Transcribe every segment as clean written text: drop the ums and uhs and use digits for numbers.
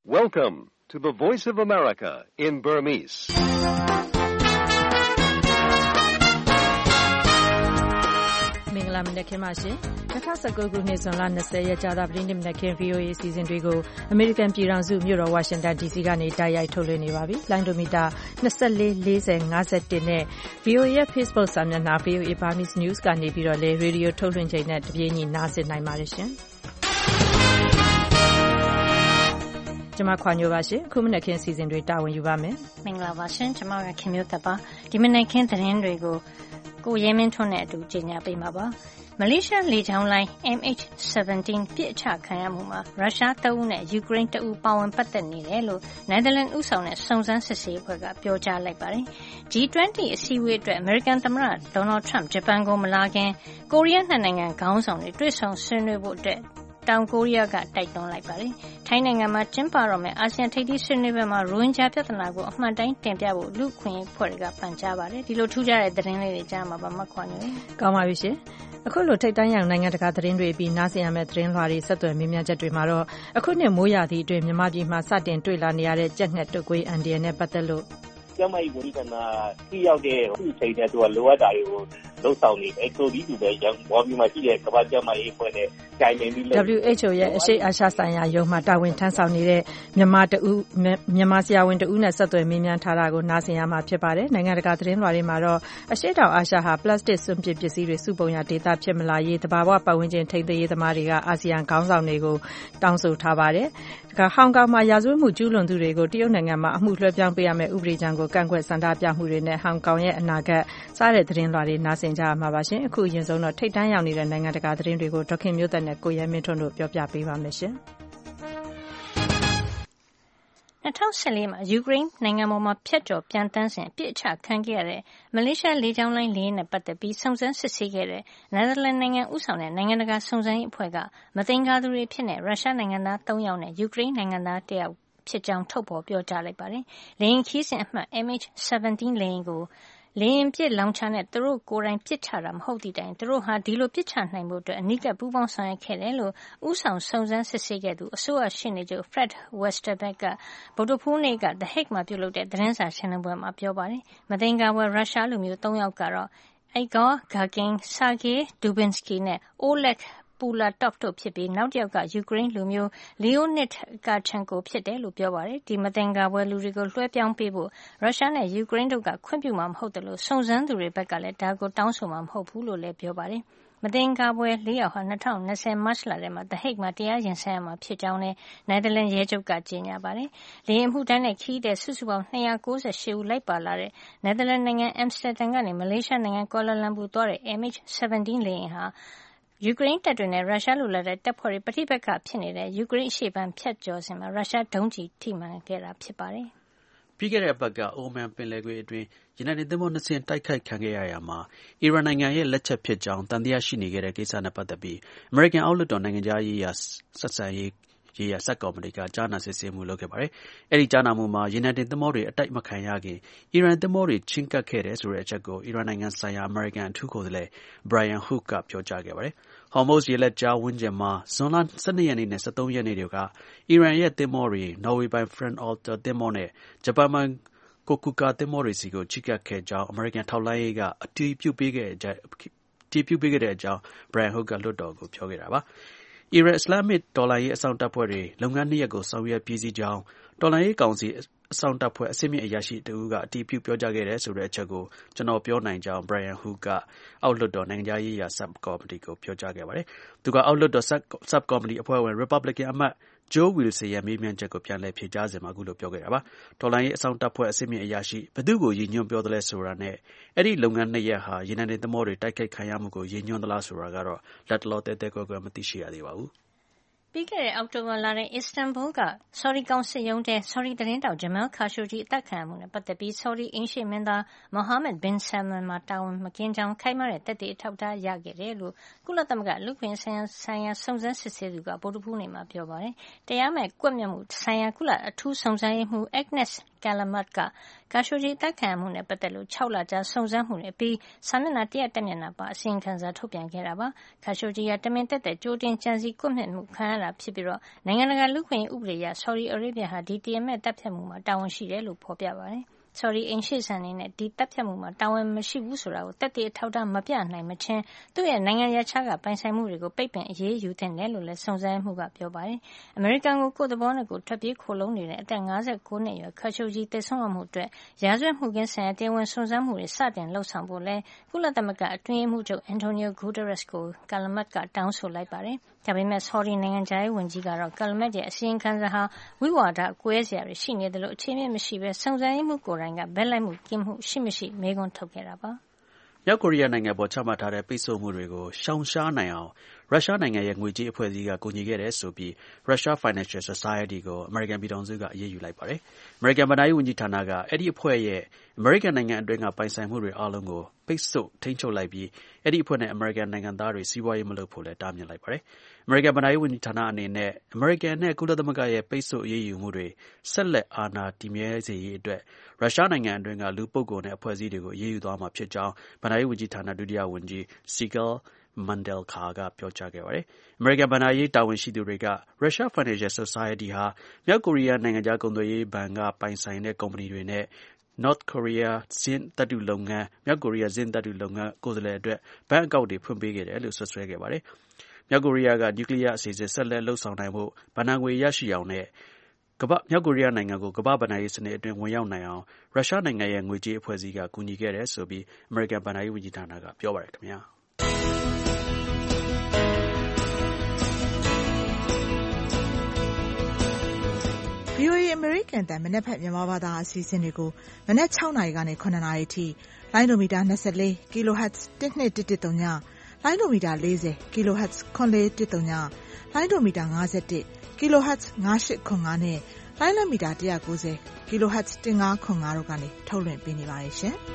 Welcome to the Voice of America in Burmese. ။မင်္ဂလာမနက်ခင်းပါရှင်။2019ခုနှစ်ဇွန်လ20ရက်ကြာသပတေးနေ့မနက်ခင်း VOA အစီအစဉ်တွေကိုအမေရိကန်ပြည်ထောင်စုမြို့တော်ဝါရှင်တန် DC ကနေတိုက်ရိုက်ထုတ်လွှင့်နေပါပြီ။လိုင်းဒိုမီတာ24 40 51နဲ့ VOA ရဲ့ Facebook စာမျက်နှာ VOA Burmese News ကနေပြီးတော့လည်းရေဒီယိုထုတ်လွှင့်ချိန်နဲ့တပြေးညီနားဆင်နိုင်ပါတယ်ရှင်။ကျမခွာညိုပါရှင်ခုမနက်ခင်းစီစဉ်တွေတာဝန်ယူပါမယ်မင်္ဂလာပါရှင်ကျမကခင်မျိုးသက်ပါဒီမနက်ခင်းသတင်းတွေကိုကိုရဲမင်းထွန်းနဲ့အတူကြီးညာပေးမှာပါမလေးရှားလေကြောင်းလိုင်း MH17 ပြစ်အချခံရမှုမှာရုရှားတပ်ဦးနဲ့ယူကရိန်းတပ်ဦးပါဝင်ပတ်သက်နေတယ်လို့နယ်သာလန်ဥဆောင်တဲ့စုံစမ်းစစ်ဆေးအဖွဲ့ကပြောကြားလိုက်ပါတယ် G20 အစည်းအဝေးအတွက်အမေရိကန်သမ္မတဒေါ်နယ်ထရန့်ဂျပန်ကိုမလာခင်ကိုရီးယားနှစ်နိုင်ငံခေါင်းဆောင်တွေတွေ့ဆုံဆွေးနွေးဖို့အတွက်တောင်ကိုရီးယားကတိုက်တွန်းလိုက်ပါတယ်။ထိုင်းနိုင်ငံမှာကျင်းပတော့မယ့်အာဆီယံထိပ်သီးဆွေးနွေးပွဲမှာရိုဟင်ဂျာပြဿနာကိုအမှန်တိုင်းတင်ပြဖို့လူ့ခွင့်အဖွဲ့တွေကပန်ကြားပါတယ်။ဒီလိုထူးခြားတဲ့သတင်းလေးတွေကြားမှာပါမခွာနေတယ်။ကောင်းပါပြီရှင်။အခုလိုထိပ်တန်းရောက်နိုင်ငံတကာသတင်းတွေပြီးနားဆင်ရမယ့်သတင်းလွှာတွေဆက်သွယ်မြင်မြန်ချက်တွေမှာတော့အခုနှစ်မိုးရာသီအတွင်းမြန်မာပြည်မှာစတင်တွေ့လာနေရတဲ့ကြက်ငှက်တုပ်ကွေးအန်ဒီယန်နဲ့ပတ်သက်လို့ကျမကြီးဝန်ကြီးဌာနကြည့်ရောက်တဲ့သူ့ချိန်နဲ့သူကလိုအပ်တာတွေကိုလှုပ်ဆောင်နေတယ်ဆိုပြီးသူပဲရောင်းဘောပြီးမှရှိတဲ့ကမ္ဘာ့ကျန်းမာရေးအဖွဲ့နဲ့တိုင်ပင်ပြီး WHO ရဲ့အရှိအာရှဆိုင်ရာရုံးမှတာဝန်ထမ်းဆောင်နေတဲ့မြန်မာဆရာဝန်တဦးနဲ့ဆက်သွယ်မေးမြန်းထားတာကိုနားဆင်ရမှာဖြစ်ပါတယ်နိုင်ငံတကာသတင်းလွှာတွေမှာတော့အရှိတောင်အာရှဟာပလတ်စတစ်စွန့်ပစ်ပစ္စည်းတွေစုပုံရဒေသဖြစ်မလာရေးတဘာဝပတ်ဝန်းကျင်ထိန်းသိမ်းရေးသမားတွေကအာဆီယံခေါင်းဆောင်တွေကိုတောင်းဆိုထားပါတယ်ဒါကဟောင်ကောင်မှာရာဇဝတ်မှုကျူးလွန်သူတွေကိုတရုတ်နိုင်ငံမှာအမှုလွှဲပြောင်းပေးရမယ့်ဥပဒေကြမ်းကိုကန့်ကွက်ဆန္ဒပြမှုတွေနဲ့ဟောင်ကောင်ရဲ့အနာဂတ်စားတဲ့သတင်းလွှာတွေနားဆင်ကြရမှာပါရှင်အခုအရင်ဆုံးတော့ထိပ်တန်းရောက်နေတဲ့နိုင်ငံတကာသတင်းတွေကိုဒေါခင်မျိုးသက်နဲ့ကိုရဲမင်းထွန်းတို့ပြောပြပေးပါမယ်ရှင် 2014မှာယူကရိန်းနိုင်ငံပေါ်မှာဖျက်ကျော်ပြန်တန်းစဉ်အပြစ်အချခံခဲ့ရတဲ့မလေးရှားလေကြောင်းလိုင်းလေယာဉ်နဲ့ပတ်သက်ပြီးစုံစမ်းစစ်ဆေးခဲ့တဲ့နယ်သာလန်နိုင်ငံဥဆောင်တဲ့နိုင်ငံတကာစုံစမ်းရေးအဖွဲ့ကမသင်္ကာသူတွေဖြစ်တဲ့ရုရှားနိုင်ငံသား3ယောက်နဲ့ယူကရိန်းနိုင်ငံသား1ယောက်ဖြစ်ကြောင်းထုတ်ဖော်ပြောကြားလိုက်ပါတယ်။လေယာဉ်ခီးစဉ်အမှတ် MH17 လေယာဉ်ကိုလေယာဉ်ပစ်လောင်ချာနဲ့သူတို့ကိုယ်တိုင်ပစ်ချတာမဟုတ်သည့်တိုင်သူတို့ဟာဒီလိုပစ်ချနိုင်ဖို့အတွက်အနီးကပ်ပူးပေါင်းဆောင်ရွက်ခဲ့တယ်လို့ဥဆောင်စုံစမ်းစစ်ဆေးခဲ့သူအစိုးရရှေ့နေချုပ် Fred Westerbeck ကဗုဒ္ဓဟူးနေ့က The Hague မှာပြုလုပ်တဲ့သတင်းစာရှင်းလင်းပွဲမှာပြောပါတယ်။မသင်္ကာဖွယ်ရုရှားလူမျိုး3ယောက်ကတော့ Igor Gakin, Sergei Dubinsky နဲ့ Oleg Pulatov တို့ဖြစ်ပြီးနောက်တစ်ယောက်ကယူကရိန်းလူမျိုး Leonid Karchenko ဖြစ်တယ်လို့ပြောပါတယ်ဒီမသင်္ကာဖွယ်လူတွေကိုလွှဲပြောင်းပေးဖို့ရုရှားနဲ့ယူကရိန်းတို့ကခွင့်ပြုမှာမဟုတ်တယ်လို့စုံစမ်းသူတွေဘက်ကလည်းဒါကိုတောင်းဆိုမှာမဟုတ်ဘူးလို့လည်းပြောပါတယ်မသင်္ကာဖွယ်၄ယောက်ဟာ2020မတ်လထဲမှာ The Hague မှာတရားရင်ဆိုင်ရမှာဖြစ်ကြောင်းနဲ့နယ်သာလန်ရဲချုပ်ကကြေညာပါတယ်။လေယာဉ်မှုတန်းနဲ့ခီးတဲ့စုစုပေါင်း298ဦးလိုက်ပါလာတဲ့နယ်သာလန်နိုင်ငံအမ်စတာဒမ်ကနေမလေးရှားနိုင်ငံကွာလာလမ်ပူသွားတဲ့ MH17 လေယာဉ်ဟာယူကရိန်းတပ်တွေနဲ့ရုရှားလူလက်တဲ့တပ်ဖွဲ့တွေပဋိပက္ခဖြစ်နေတဲ့ယူကရိန်းအရှေ့ပိုင်းဖြတ်ကျော်စဉ်မှာရုရှားဒုံးကျည်ထိမှန်ခဲ့တာဖြစ်ပါတယ်။ပြီးခဲ့တဲ့အပတ်ကအိုမန်ပင်လယ်ကွေ့အတွင်းရေနံတင်သင်္ဘော2စင်းတိုက်ခိုက်ခံခဲ့ရရာမှာအီရန်နိုင်ငံရဲ့လက်ချက်ဖြစ်ကြောင်းသံသယရှိနေခဲ့တဲ့ကိစ္စနဲ့ပတ်သက်ပြီးအမေရိကန်အောက်လွှတ်တော်နိုင်ငံခြားရေးရာဆက်ဆံရေးဆပ်ကော်မတီကကြားနာစစ်ဆေးမှုလုပ်ခဲ့ပါတယ်။အဲဒီကြားနာမှုမှာရေနံတင်သင်္ဘောတွေအတိုက်မခံရခင်အီရန်သင်္ဘောတွေချဉ်းကပ်ခဲ့တယ်ဆိုတဲ့အချက်ကိုအီရန်နိုင်ငံဆိုင်ရာအမေရိကန်အထူးကိုယ်စားလှယ် Brian Hook ကပြောကြားခဲ့ပါတယ်။ Hormuz ရေလက်ကြားဝန်းကျင်မှာဇွန်လ12ရက်နေ့နဲ့13ရက်နေ့တွေကအီရန်ရဲ့သင်္ဘောတွေနော်ဝေပိုင် Front Altair သင်္ဘောနဲ့ဂျပန်ပိုင်Kokuka သင်္ဘောတွေစီကိုချဉ်းကပ်ခဲ့ကြောင်းအမေရိကန်ထောက်လှမ်းရေးကအတည်ပြုပေးခဲ့တဲ့အကြောင်း Brian Hook ကလွှတ်တော်ကိုပြောခဲ့တာပါ။အီရန်အစ္စလာမစ်တော်လှန်ရေးအစောင့်တပ်ဖွဲ့တွေလုပ်ငန်း2ရပ်ကိုဆောင်ရွက်ပြီးစီးကြောင်းတော်လှန်ရေးကောင်စီအစောင့်တပ်ဖွဲ့အဆင့်မြင့်အရာရှိတဦးကအတည်ပြုပြောကြားခဲ့တယ်ဆိုတဲ့အချက်ကိုကျွန်တော်ပြောနိုင်ကြောင်း Brian Hook ကအောက်လွှတ်တော်နိုင်ငံခြားရေးရာဆပ်ကော်မတီကိုပြောကြားခဲ့ပါတယ်။သူကအောက်လွှတ်တော်ဆပ်ကော်မတီအဖွဲ့ဝင် Republican အမတ် Joe Wilson ရဲ့မေးမြန်းချက်ကိုပြန်လည်ဖြေကြားစဉ်မှာအခုလိုပြောခဲ့တာပါ။တော်လှန်ရေးအစောင့်တပ်ဖွဲ့အဆင့်မြင့်အရာရှိဘယ်သူ့ကိုရည်ညွှန်းပြောသလဲဆိုတာနဲ့အဲ့ဒီလုပ်ငန်း2ရပ်ဟာရေနံတင်သင်္ဘောတွေတိုက်ခိုက်ခံရမှုကိုရည်ညွှန်းသလားဆိုတာကတော့လက်တလောတဲတဲကွဲကွဲမသိရှိရသေးပါဘူး။ပြီးခဲ့တဲ့အောက်တိုဘာလထဲအစ္စတန်ဘူလ်ကဆော်ဒီကောင်စစ်ရုံးထဲဆော်ဒီသတင်းတောက်ဂျမန်ခါရှိုဂျီအသက်ခံရမှုနဲ့ပတ်သက်ပြီးဆော်ဒီအိမ်ရှေ့မင်းသားမိုဟာမက်ဘင်ဆယ်မန်မှာတာဝန်မကင်းကြောင်းခိုင်မာတဲ့သက်သေအထောက်အထားရခဲ့တယ်လို့ကုလသမဂ္ဂလူ့အခွင့်အရေးဆိုင်ရာစုံစမ်းစစ်ဆေးသူကဗုဒ္ဓဟူးနေ့မှာပြောပါတယ်။တရားမဲ့ကွပ်မျက်မှုဆိုင်ရာကုလအထူးစုံစမ်းရေးမှူး Agnes Kalamat က Khashoggi အသတ်ခံရမှုနဲ့ပတ်သက်လို့6 လကြာစုံစမ်းမှုတွေအပြီးစာမျက်နှာ100 မျက်နှာပါအစီရင်ခံစာထုတ်ပြန်ခဲ့တာပါ။ Khashoggi ဟာတမင်သက်သက်ကြိုတင်ကြံစည်ကွပ်မျက်မှုခံရတာဖြစ်ပြီးနိုင်ငံတကာလူ့အခွင့်အရေးဥပဒေအရ Saudi Arabia ဟာဒီတရားမဲ့တပ်ဖြတ်မှုမှာတာဝန်ရှိတယ်လို့ဖေါ်ပြပါတယ်။ Saudi အိမ်ရှေ့စံအနေနဲ့ဒီတပ်ဖြတ်မှုမှာတာဝန်မရှိဘူးဆိုတာကိုသက်သေအထောက်အထားမပြနိုင်မချင်းသူ့ရဲ့နိုင်ငံရပ်ခြားကပိုင်ဆိုင်မှုတွေကိုပိတ်ပင်အရေးယူသင့်တယ်လို့လည်းစုံစမ်းရေးမှူးကပြောပါတယ်။ အမေရိကန်ကိုကိုယ့်သဘောနဲ့ကိုယ်ထွက်ပြေးခိုလှုံနေတဲ့အသက် 59 နှစ်အရွယ် Khashoggi သေဆုံးရမှုအတွက်ရာဇဝတ်မှုခင်းဆိုင်ရာတရားဝင်စုံစမ်းမှုတွေစတင်လုပ်ဆောင်ဖို့လည်းကုလသမဂ္ဂအတွင်းရေးမှူးချုပ် Antonio Guterres ကို Kalamat ကတောင်းဆိုလိုက်ပါတယ်။ဒါပေမဲ့ Saudi နိုင်ငံခြားရေးဝန်ကြီးကတော့ Kalamat ရဲ့အစီရင်ခံစာဟာဝိဝါဒကွဲစရာတွေရှိနေသလိုအခြေအမြစ်မရှိဘဲစုံစမ်းရေးမှူးကိုယ်တိုင်ကဘက်လိုက်မှုကင်းမှုရှိမရှိမေးခွန်းထုတ်ခဲ့တာပါ။မြောက်ကိုရီးယားနိုင်ငံပေါ်ချမှတ်ထားတဲ့ပိတ်ဆို့မှုတွေကိုရှောင်ရှားနိုင်အောင်ရုရှားနိုင်ငံရဲ့ငွေကြေးအဖွဲ့အစည်းကကူညီခဲ့တယ်ဆိုပြီး Russia Financial Society ကိုအမေရိကန်ပြည်ထောင်စုကအရေးယူလိုက်ပါတယ်။အမေရိကန်ဘဏ္ဍာရေးဝန်ကြီးဌာနကအဲဒီအဖွဲ့ရဲ့အမေရိကန်နိုင်ငံအတွင်းကပိုင်ဆိုင်မှုတွေအားလုံးကိုပိတ်ဆို့ထိန်းချုပ်လိုက်ပြီးအဲဒီအဖွဲ့နဲ့အမေရိကန်နိုင်ငံသားတွေစီးပွားရေးမလုပ်ဖို့လည်းတားမြစ်လိုက်ပါတယ်။အမေရိကန်ဘဏ္ဍာရေးဝန်ကြီးဌာနအနေနဲ့အမေရိကန်နဲ့ကုလသမဂ္ဂရဲ့ပိတ်ဆို့အရေးယူမှုတွေဆက်လက်အာဏာတည်မြဲစေရေးအတွက်ရုရှားနိုင်ငံအတွင်းကလူပုဂ္ဂိုလ်နဲ့အဖွဲ့အစည်းတွေကိုအရေးယူသွားမှာဖြစ်ကြောင်းဘဏ္ဍာရေးဝန်ကြီးဌာနဒုတိယဝန်ကြီး Sigal Mandelker ကပြောကြားခဲ့ပါတယ်။အမေရိကန်ဘဏ္ဍာရေးတာဝန်ရှိသူတွေက Russia Financial Society ဟာမြောက်ကိုရီးယားနိုင်ငံခြားကုန်သွယ်ရေးဘဏ်ကပိုင်ဆိုင်တဲ့ကုမ္ပဏီတွေနဲ့မြောက်ကိုရီးယားဇင်းသတ္တုလုပ်ငန်းကိုယ်စားလှယ်အတွက်ဘဏ်အကောင့်တွေဖွင့်ပေးခဲ့တယ်လို့စွပ်စွဲခဲ့ပါတယ်။မြောက်ကိုရီးယားကနျူကလီးယားအစီအစဉ်ဆက်လက်လုပ်ဆောင်နိုင်ဖို့ဘဏ္ဍာငွေရရှိအောင်နဲ့မြောက်ကိုရီးယားနိုင်ငံကိုကမ္ဘာ့ဘဏ္ဍာရေးစနစ်အတွင်းဝင်ရောက်နိုင်အောင်ရုရှားနိုင်ငံရဲ့ငွေကြေးအဖွဲ့အစည်းကကူညီခဲ့တယ်ဆိုပြီးအမေရိကန်ဘဏ္ဍာရေးဝန်ကြီးဌာနကပြောပါတယ်ခင်ဗျာ။ VOA အမေရိကန်တန်မနက်ဖက်မြန်မာဘာသာအစီအစဉ်တွေကိုမနက်6နာရီကနေ9နာရီထိလိုင်းဒိုမီတာ24 kHz 12110လိုင်းဒိုမီတာ40 kHz 9410လိုင်းဒိုမီတာ51 kHz 9805နဲ့လိုင်းလမီတာ190 kHz 1505တို့ကနေထုတ်လွှင့်ပေးနေပါတယ်ရှင်။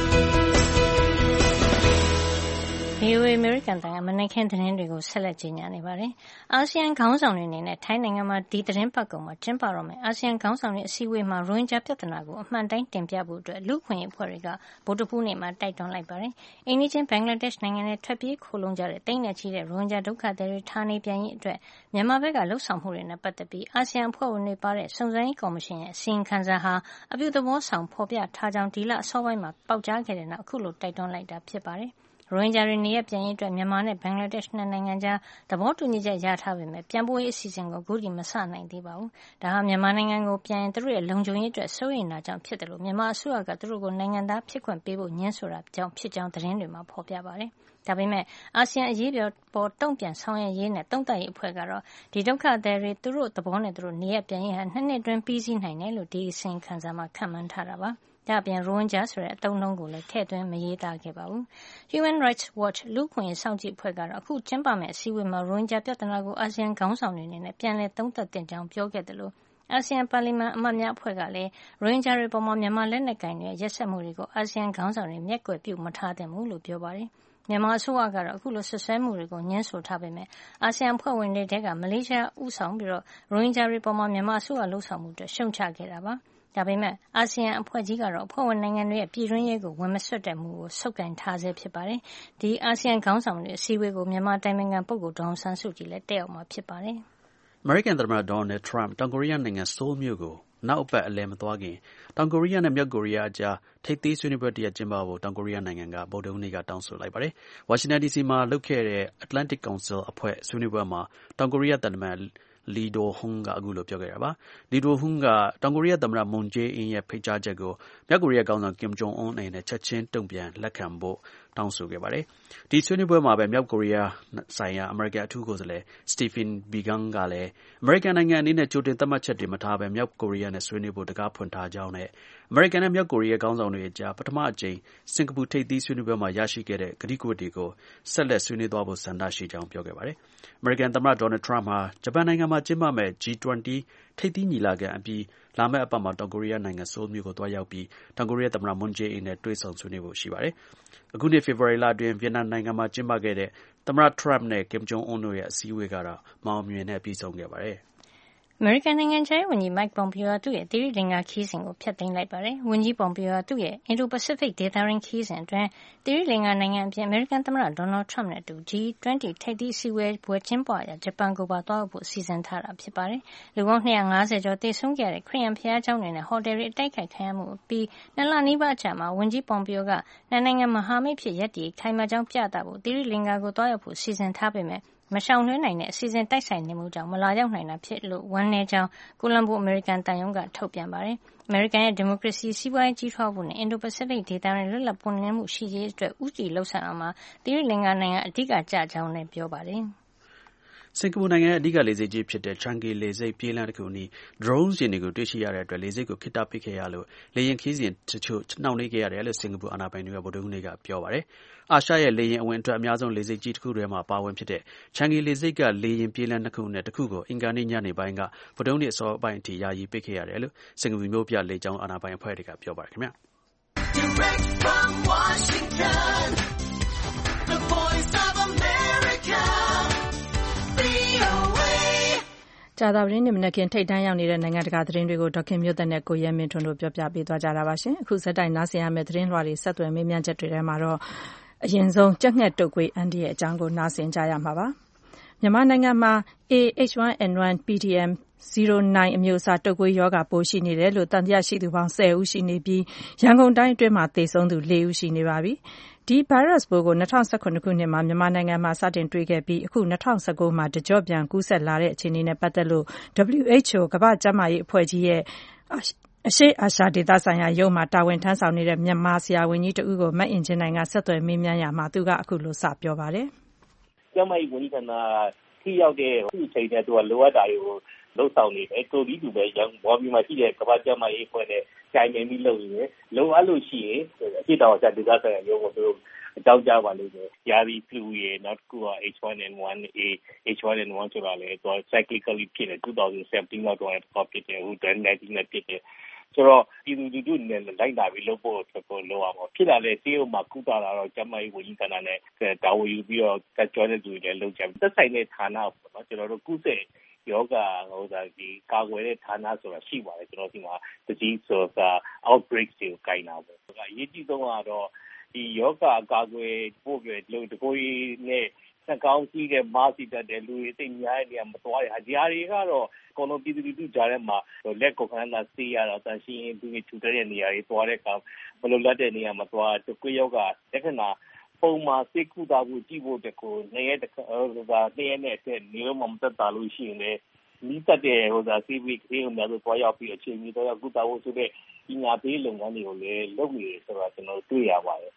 VOA အမေရိကန်တန်ကမနက်ခင်းသတင်းတွေကိုဆက်လက်ကြီးညာနေပါတယ်။အာဆီယံခေါင်းဆောင်တွေအနေနဲ့ထိုင်းနိုင်ငံမှာဒီသတင်းပတ်ကုန်မှာကျင်းပတော့မယ်အာဆီယံခေါင်းဆောင်တွေအစည်းအဝေးမှာရိုဟင်ဂျာပြဿနာကိုအမှန်တိုင်းတင်ပြဖို့အတွက်လူ့အခွင့်အရေးအဖွဲ့တွေကဗုဒ္ဓဟူးနေ့မှာတိုက်တွန်းလိုက်ပါတယ်။အိမ်နီးချင်းဘင်္ဂလားဒေ့ရှ်နိုင်ငံနဲ့ထွက်ပြေးခိုလှုံကြတဲ့သိန်းနဲ့ချီတဲ့ရိုဟင်ဂျာဒုက္ခသည်တွေဌာနေပြန်ရေးအတွက်မြန်မာဘက်ကလှုပ်ဆောင်မှုတွေနဲ့ပတ်သက်ပြီးအာဆီယံအဖွဲ့ဝင်တွေပါတဲ့စုံစမ်းရေးကော်မရှင်ရဲ့အစီရင်ခံစာဟာအပြုသဘောဆောင်ဖော်ပြထားကြောင်းဒီလအစောပိုင်းမှာပေါက်ကြားခဲ့တဲ့နောက်အခုလိုတိုက်တွန်းလိုက်တာဖြစ်ပါတယ်။ရိုဟင်ဂျာတွေနေရပ်ပြန်ရေးအတွက်မြန်မာနဲ့ဘင်္ဂလားဒေ့ရှ်နိုင်ငံကြားသဘောတူညီချက်ရထားပေမဲ့ပြန်ပို့ရေးအစီအစဉ်ကိုအခုထိမစနိုင်သေးပါဘူး။ဒါဟာမြန်မာနိုင်ငံကိုပြန်ရင်သူတို့ရဲ့လုံခြုံရေးအတွက်စိုးရိမ်တာကြောင့်ဖြစ်တယ်လို့မြန်မာအစိုးရကသူတို့ကိုနိုင်ငံသားဖြစ်ခွင့်ပေးဖို့ညှင်းဆိုတာကြောင့်ဖြစ်ကြောင်းသတင်းတွေမှာဖော်ပြပါတယ်။ဒါပေမဲ့အာဆီယံအရေးပေါ်တုံ့ပြန်ဆောင်ရွက်ရေးနဲ့တုံ့တက်ရေးအဖွဲ့ကတော့ဒီဒုက္ခသည်တွေသူတို့သဘောနဲ့သူတို့နေရပ်ပြန်ရေးဟာ2 နှစ်အတွင်းပြီးစီးနိုင်တယ်လို့ဒီအစီရင်ခံစာမှာခန့်မှန်းထားတာပါ။ဒါ့အပြင်ရိုဟင်ဂျာဆိုတဲ့အသုံးအနှုန်းကိုလည်းထည့်သွင်းမရေးသားခဲ့ပါဘူး။ Human Rights Watch လူ့အခွင့်အရေးစောင့်ကြည့်အဖွဲ့ကတော့အခုကျင်းပမယ့်အစည်းအဝေးမှာရိုဟင်ဂျာပြဿနာကိုအာဆီယံခေါင်းဆောင်တွေအနေနဲ့ပြန်လည်သုံးသပ်သင့်ကြောင်းပြောခဲ့တယ်လို့အာဆီယံပါလီမန်အမတ်များအဖွဲ့ကလည်းရိုဟင်ဂျာတွေပေါ်မှာမြန်မာလက်နက်ကိုင်တွေရဲ့ရက်စက်မှုတွေကိုအာဆီယံခေါင်းဆောင်တွေမျက်ကွယ်ပြုမထားသင့်ဘူးလို့ပြောပါတယ်။မြန်မာအစိုးရကတော့အခုလိုဆွဆွဲမှုတွေကိုညှင်းဆိုထားပေမဲ့အာဆီယံအဖွဲ့ဝင်တွေထဲကမလေးရှားဦးဆောင်ပြီးရိုဟင်ဂျာတွေပေါ်မှာမြန်မာအစိုးရလှုပ်ဆောင်မှုအတွက်ရှုံ့ချခဲ့တာပါ။ဒါပေမဲ့အာဆီယံအဖွဲ့ကြီးကတော့အဖွဲ့ဝင်နိုင်ငံတွေရဲ့ပြည်တွင်းရေးကိုဝင်မစွက်တဲ့မူကိုဆုပ်ကိုင်ထားဆဲဖြစ်ပါတယ်။ဒီအာဆီယံခေါင်းဆောင်တွေအစည်းအဝေးကိုမြန်မာတိုင်ပင်ခံပုဂ္ဂိုလ်ဒေါ်အောင်ဆန်းစုကြည်လည်းတက်ရောက်မှာဖြစ်ပါတယ်။အမေရိကန်သမ္မတဒေါ်နယ်ထရမ့်တောင်ကိုရီးယားနိုင်ငံဆိုးလ်မြို့ကိုနောက်အပတ်အလည်မသွားခင်တောင်ကိုရီးယားနဲ့မြောက်ကိုရီးယားအကြားထိပ်သီးဆွေးနွေးပွဲတစ်ရပ်ကျင်းပဖို့တောင်ကိုရီးယားနိုင်ငံကဗုဒ္ဓဟူးနေ့ကတောင်းဆိုလိုက်ပါတယ်။ဝါရှင်တန်ဒီစီမှာလုပ်ခဲ့တဲ့ Atlantic Council အဖွဲ့ဆွေးနွေးပွဲမှာတောင်ကိုရီးယားသံတမန်Lee Do-hoon ကအခုလိုပြောခဲ့တာပါ။ Lee Do-hoon ကတောင်ကိုရီးယားသမ္မတမွန်ဂျေးအင်းရဲ့ဖိတ်ကြားချက်ကိုမြောက်ကိုရီးယားခေါင်းဆောင်ကင်ဂျုံအွန်းအနေနဲ့ချက်ချင်းတုံ့ပြန်လက်ခံဖို့တောင်းဆိုခဲ့ပါတယ်။ဒီဆွေးနွေးပွဲမှာပဲမြောက်ကိုရီးယားဆိုင်ရာအမေရိကန်အထူးကိုယ်စားလှယ် Stephen Biegun ကလည်းအမေရိကန်နိုင်ငံအနေနဲ့ကြိုတင်သတ်မှတ်ချက်တွေမထားဘဲမြောက်ကိုရီးယားနဲ့ဆွေးနွေးဖို့တကားဖွင့်ထားကြောင်းနဲ့အမေရိကန်နဲ့မြောက်ကိုရီးယားခေါင်းဆောင်တွေအကြားပထမအကြိမ်စင်ကာပူထိပ်သီးဆွေးနွေးပွဲမှာရရှိခဲ့တဲ့ကတိကဝတ်တွေကိုဆက်လက်ဆွေးနွေးသွားဖို့ဆန္ဒရှိကြောင်းပြောခဲ့ပါတယ်။အမေရိကန်သမ္မတဒေါ်နယ်ထရမ့်ဟာဂျပန်နိုင်ငံမှာကျင်းပမယ့် G20 ထိပ်သီးညီလာခံအပြီးလာမယ့်အပတ်မှာတောင်ကိုရီးယားနိုင်ငံဆိုးလ်မြို့ကိုသွားရောက်ပြီးတောင်ကိုရီးယားသမ္မတမွန်ဂျေးအင်းနဲ့တွေ့ဆုံဆွေးနွေးဖို့ရှိပါတယ်။အခုနှစ်ဖေဖော်ဝါရီလအတွင်းဗီယက်နမ်နိုင်ငံမှာကျင်းပခဲ့တဲ့သမ္မတထရမ့်နဲ့ကင်ဂျုံအွန်းတို့ရဲ့အစည်းအဝေးကတော့မအောင်မြင်နဲ့ပြီးဆုံးခဲ့ပါတယ်။မေရိကန်နိုင်ငံခြားရေးဝန်ကြီး Mike Pompeo ကသူ့ရဲ့သီရိလင်္ကာခရီးစဉ်ကိုဖျက်သိမ်းလိုက်ပါတယ်။ဝန်ကြီး Pompeo ကသူ့ရဲ့ အင်ဒို-ပစိဖိတ်ဒေသတွင်းခရီးစဉ်အတွင်းသီရိလင်္ကာနိုင်ငံအပြင်အမေရိကန်သမ္မတ Donald Trump နဲ့အတူ G20 ထိပ်သီးအစည်းအဝေးကျင်းပရာဂျပန်ကိုပါသွားရောက်ဖို့စီစဉ်ထားတာဖြစ်ပါတယ်။လူပေါင်း250ကျော်သေဆုံးခဲ့ရတဲ့ခရစ်ယာန်ဘုရားကျောင်းတွေနဲ့ဟိုတယ်တွေအတိုက်ခိုက်ခံရမှုအပြီး2 လနီးပါးအကြာမှာဝန်ကြီး Pompeo ကနှစ်နိုင်ငံမဟာမိတ်ဖြစ်ရပ်တည်ခိုင်မာကြောင်းပြသဖို့သီရိလင်္ကာကိုသွားရောက်ဖို့စီစဉ်ထားပေမယ့်မရှောင်လွှဲနိုင်တဲ့အစီအစဉ်တိုက်ဆိုင်နေမှုကြောင့်မလာရောက်နိုင်တာဖြစ်လို့ဝမ်းနည်းကြောင်းကိုလံဘိုအမေရိကန်သံရုံးကထုတ်ပြန်ပါတယ်။အမေရိကန်ရဲ့ဒီမိုကရေစီစီးပွားရေးကြီးထွားဖို့နဲ့အင်ဒို-ပစိဖိတ်ဒေသတွင်းလွတ်လပ်ပွင့်လင်းမှုရှိရေးအတွက်ဦးတည်လှုပ်ဆောင်အောင်မှာသီရိလင်္ကာနိုင်ငံအဓိကကျကြောင်းလည်းပြောပါတယ်။စင်ကာပူနိုင်ငံရဲ့အဓိကလေဆိပ်ကြီးဖြစ်တဲ့ Changi လေဆိပ်ပြေးလမ်းတစ်ခုအနီး drone ယာဉ်တွေကိုတွေ့ရှိရတဲ့အတွက်လေဆိပ်ကိုခေတ္တပိတ်ခဲ့ရလို့လေယာဉ်ခရီးစဉ်တချို့နှောင့်နှေးခဲ့ရတယ်လို့စင်ကာပူအာဏာပိုင်တွေကဗုဒ္ဓဟူးနေ့ကပြောပါတယ်။အာရှရဲ့လေယာဉ်အဝင်အထွက်အများဆုံးလေဆိပ်ကြီးတစ်ခုထဲမှာပါဝင်ဖြစ်တဲ့ Changi လေဆိပ်ကလေယာဉ်ပြေးလမ်းနှစ်ခုနဲ့တစ်ခုကိုအင်္ဂါနေ့ညနေပိုင်းကဗုဒ္ဓဟူးနေ့အစောပိုင်းအထိယာယီပိတ်ခဲ့ရတယ်လို့စင်ကာပူမြို့ပြလေကြောင်းအာဏာပိုင်အဖွဲ့တွေကပြောပါတယ်ခင်ဗျာ။ Direct from Washington, the voice of America. ကြာသပတေးနေ့မနက်ခင်းထိပ်တန်းရောက်နေတဲ့နိုင်ငံတကာသတင်းတွေကိုဒေါခင်မျိုးသက်နဲ့ကိုရဲမင်းထွန်းတို့ပြောပြပေးသွားကြတာပါရှင်။အခုစက်တိုင်နားဆင်ရမယ့်သတင်းလွှာတွေဆက်သွယ်မေးမြန်းချက်တွေထဲမှာတော့အရင်ဆုံးကြက်ငှက်တုပ်ကွေးအန်ဒီရဲ့အကြောင်းကိုနားဆင်ကြရမှာပါ။မြန်မာနိုင်ငံမှာ AH1N1 PDM09 အမျိုးအစားတုပ်ကွေးရောဂါပိုးရှိနေတယ်လို့သံသယရှိသူပေါင်း10ဦးရှိနေပြီးရန်ကုန်တိုင်းအတွင်းမှာသေဆုံးသူ4ဦးရှိနေပါပြီ။ဒီဗိုင်းရပ်စ်ပိုးကို2019ခုနှစ်မှာမြန်မာနိုင်ငံမှာစတင်တွေ့ခဲ့ပြီးအခု2019မှာတကြော့ပြန်ကူးစက်လာတဲ့အခြေအနေနဲ့ပတ်သက်လို့ WHO ကမ္ဘာ့ကျန်းမာရေးအဖွဲ့ကြီးရဲ့အရှေ့အာရှဒေသဆိုင်ရာရုံးမှာတာဝန်ထမ်းဆောင်နေတဲ့မြန်မာဆရာဝန်ကြီးတဦးကိုမအင်ကြင်းနိုင်ကဆက်သွယ်မေးမြန်းရာမှာသူကအခုလိုစပြောပါတယ်။ကျန်းမာရေးဝန်ကြီးဌာနထိရောက်တဲ့သူ့အချိန်နဲ့သူကလိုအပ်တာတွေကိုလှုပ်ဆောင်နေတယ်။ဒီလိုပဲရန်ကုန်ပြည်မှာရှိတဲ့ကမ္ဘာ့ကျန်းမာရေးအဖွဲ့နဲ့ကြိုင်ပင်ပြီးလုပ်နေတယ်။လိုအပ်လို့ရှိရင်အရှေ့တောင်အာရှဒေသဆိုင်ရာရုံးကိုသူတို့အကြောင်းကြားပါလိမ့်မယ်။ယာရီဖလူရဲ့နောက်တစ်ခုက H1N1A H1N1 ဆိုတာလေသူ cyclically ဖြစ်တယ်2017လောက်တော့ဖြစ်တယ်အခု2019နဲ့ဖြစ်တယ်ဆိုတော့ဒီလူတွေနဲ့လိုက်လာပြီးလုပ်ဖို့လိုအောင်ဖြစ်လာတဲ့ဆေးရုံမှာကုသတာတော့ကျန်းမာရေးဝန်ကြီးဌာနနဲ့တာဝန်ယူပြီးတော့ကျွမ်းတဲ့သူတွေလည်းလုပ်ကြတယ်သက်ဆိုင်တဲ့ဌာနပေါ့နော်ကျွန်တော်တို့ကုသယောဂဒီကာကွယ်တဲ့ဌာနဆိုတာရှိပါတယ်ကျွန်တော်ဒီမှာdiseaseဆိုတာ outbreak တွေကိုကိုင်တာပေါ့အရေးကြီးဆုံးကတော့ဒီယောဂကာကွယ်ဖို့အတွက်တကိုယ်နဲ့နှာခေါင်းကြီးတဲ့မားစီတတ်တဲ့လူတွေသိများတဲ့နေရာမသွားရဒီဟာတွေကတော့အကုန်လုံးပြည်သူလူထုကြားထဲမှာလက်ကိုခဏဆေးရတော့တန်ရှင်းသူတွေထူတဲ့နေရာတွေသွားတဲ့အခါမလိုလက်တဲ့နေရာမှာသွားတကွေးယောဂလက္ခဏာပုံမှာစိတ်ကူတာကိုကြည့်ဖို့တကူနေရတဲ့နဲ့အဆက်နေလို့မသက်သာလို့ရှိရင်လည်းနီးတက်တဲ့ဆေးပြီးခေးုံများဆိုသွားရောက်ပြီးအချိန်ကြီးတော့ကုသဖို့ဆိုတဲ့ဒီညာပေးလုပ်ငန်းတွေကိုလည်းလုပ်နေတယ်ဆိုတော့ကျွန်တော်တွေ့ရပါတယ်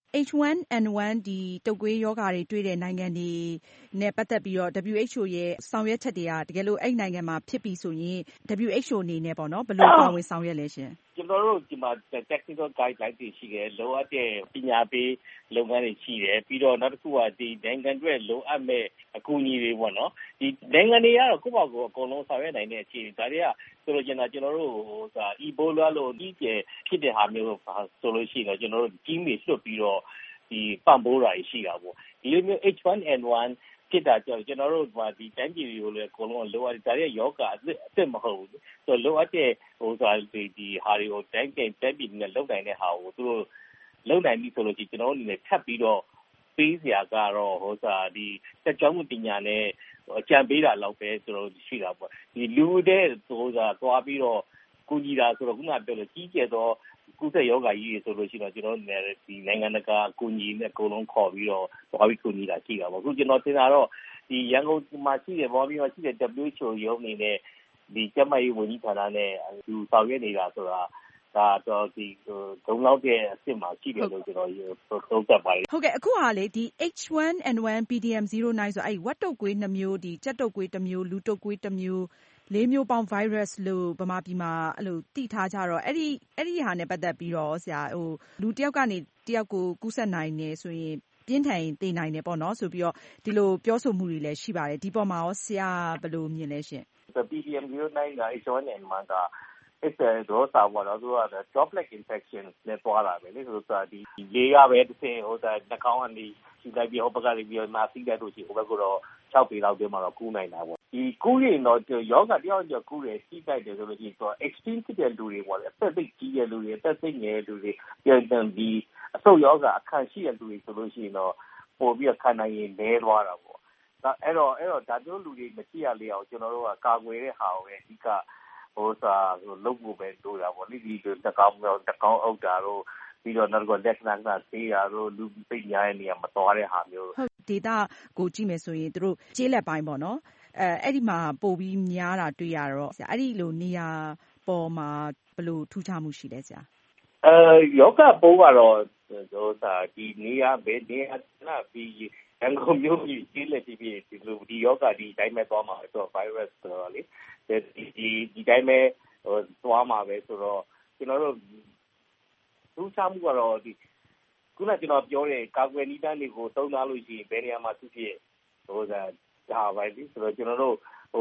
H1N1 ဒီတုပ်ကွေးရောဂါတွေတွေ့တဲ့နိုင်ငံတွေနဲ့ပတ်သက်ပြီးတော့ WHO ရဲ့ဆောင်ရွက်ချက်တွေကတကယ်လို့အဲ့နိုင်ငံမှာဖြစ်ပြီးဆိုရင် WHO အနေနဲ့ပေါ့နော်ဘယ်လိုပါဝင်ဆောင်ရွက်လဲရှင်ကျွန်တော်တို့ဒီမှာ technical guideline တွေရှိတယ်လိုအပ်တဲ့ပညာပေးလုပ်ငန်းတွေရှိတယ်ပြီးတော့နောက်တစ်ခုကဒီနိုင်ငံတွေလိုအပ်မဲ့အကူအညီတွေပေါ့နော်ဒီနိုင်ငံတွေကတော့ကိုယ့်ဘာကိုယ်အကုန်လုံးဆောင်ရွက်နိုင်တဲ့အခြေအနေဒါတွေကဆိုလို့ကျွန်တော်တို့Ebola လို့ဒီဖြစ်တဲ့ဟာမျိုးဆိုလို့ရှိရင်ကျွန်တော်တို့ကြီးမေလွတ်ပြီးတော့ဒီပံ့ပိုးတာရှိတာပေါ့ဒီလိုမျိုး H1N1 ဖြစ်တာကြောင့်ကျွန်တော်တို့ဒီတိုင်းပြည်တွေကိုလည်းအကုန်လုံးလိုအပ်တဲ့ယောဂအစ်မဟုတ်ဘူးဆိုလိုအပ်တဲ့ဒီဟာတွေကိုတိုင်းပြည်နဲ့လုံနိုင်တဲ့ဟာကိုသူတို့လုံနိုင်ပြီဆိုလို့ကျွန်တော်တို့အနေနဲ့ထပ်ပြီးတော့ပေးစရာကတော့ဒီတက်ကြောင်းပညာနဲ့အကြံပေးတာလောက်ပဲကျွန်တော်ရှိတာပေါ့ဒီလူတဲ့သွားပြီးတော့ကူညီတာဆိုတော့ခုနပြောလို့ကြီးကျယ်သောကုသယောဂကြီးတွေဆိုလို့ရှိတော့ကျွန်တော်တို့ဒီနိုင်ငံတကာအကူအညီနဲ့အကုန်လုံးခေါ်ပြီးတော့သွားပြီးကူညီတာရှိတာပေါ့အခုကျွန်တော်ထင်တာတော့ဒီရန်ကုန်မှာရှိတဲ့ဘော်ဘီမှာရှိတဲ့ WHO ရုံးနေနဲ့ဒီကျန်းမာရေးဝန်ကြီးဌာနနဲ့သူဆောင်ရွက်နေတာဆိုတာဒါတော့ဒီဒုံလောက်တဲ့အစ်မှာရှိတယ်လို့ကျွန်တော်သုံးသပ်ပါတယ်ဟုတ်ကဲ့အခုဟာလေဒီ H1N1 PDM09 ဆိုအဲ့ဝက်တုပ်ကွေး2မျိုးဒီကြက်တုပ်ကွေး1မျိုးလူတုပ်ကွေး1မျိုး4မျိုးပေါင်း virus လို့ဗမာပြည်မှာအဲ့လိုသိထားကြတော့အဲ့ဒီဟာနဲ့ပတ်သက်ပြီးတော့ဆရာလူတယောက်ကနေတယောက်ကိုကူးစက်နိုင်နေဆိုရင်ပြင်းထန်သေနိုင်တယ်ပေါ့နော်ဆိုပြီးတော့ဒီလိုပြောဆိုမှုတွေလည်းရှိပါတယ်ဒီပေါ်မှာရောဆရာဘယ်လိုမြင်လဲရှင် PDM09 က H1N1 ကit's a rosa ပေါ့နော်သူက droplet infection နဲ့သွားတာပဲလေဆိုတော့ဒီလေကပဲတစ်ဆင့်နှာခေါင်းကနေခြိလိုက်ပြီးဟိုဘက်ကနေပြီးနာစီးတဲ့တို့ရှိဟိုဘက်ကတော့ 6ပေလောက်တည်းမှာတော့ကူးနိုင်တာပေါ့ဒီကူးရင်တော့ယောဂတယောက်ကျော်ကူးတယ်စီးတိုက်တယ်ဆိုလို့ရှိရင်တော့ extreme ဖြစ်တဲ့လူတွေပေါ့လေအသက်သိကြီးတဲ့လူတွေအသက်သိငယ်တဲ့လူတွေပြန်ဒီအဆုတ်ယောဂအခန့်ရှိတဲ့လူတွေဆိုလို့ရှိရင်တော့ပို့ပြီးခံနိုင်ရင်လဲသွားတာပေါ့အဲ့တော့ဒါတို့လူတွေမကြည့်ရလေအောင်ကျွန်တော်တို့ကကာကွယ်တဲ့ဟာကိုပဲအဓိကလုပ်ဖို့ပဲလိုတာပေါ့လေဒီတကောင်းအုပ်တာတော့ပြီးတော့နောက်လက်နာသေးတာတော့လူသိများတဲ့နေရာမသွားတဲ့ဟာမျိုးဟုတ်ဒေတာကိုကြည့်မယ်ဆိုရင်သူတို့ကျေးလက်ပိုင်းပေါ့နော်အဲ့ဒီမှာပို့ပြီးများတာတွေ့ရတော့အဲ့ဒီလိုနေရာပေါ်မှာဘယ်လိုထူးခြားမှုရှိလဲဆရာယောဂပိုးကတော့ဒီနေရာပဲနေရာနာပြီးရန်ကုန်မြို့ကြီးကျေးလက်ပြီးဒီလိုဒီယောဂဒီတိုင်းမဲ့သွားမှာဆိုတော့ virus ဆိုတော့လေဒီတိုင်းမဲ့သွားမှာပဲဆိုတော့ကျွန်တော်တို့ထူးခြားမှုကတော့ဒီခုနကျွန်တော်ပြောတဲ့ကာကွယ်နည်းတမ်းတွေကိုသုံးသားလို့ရှိရင်ဘယ်နေရာမှာသူဖြစ်ဒါပဲလေဆိုတော့ကျွန်တော်တို့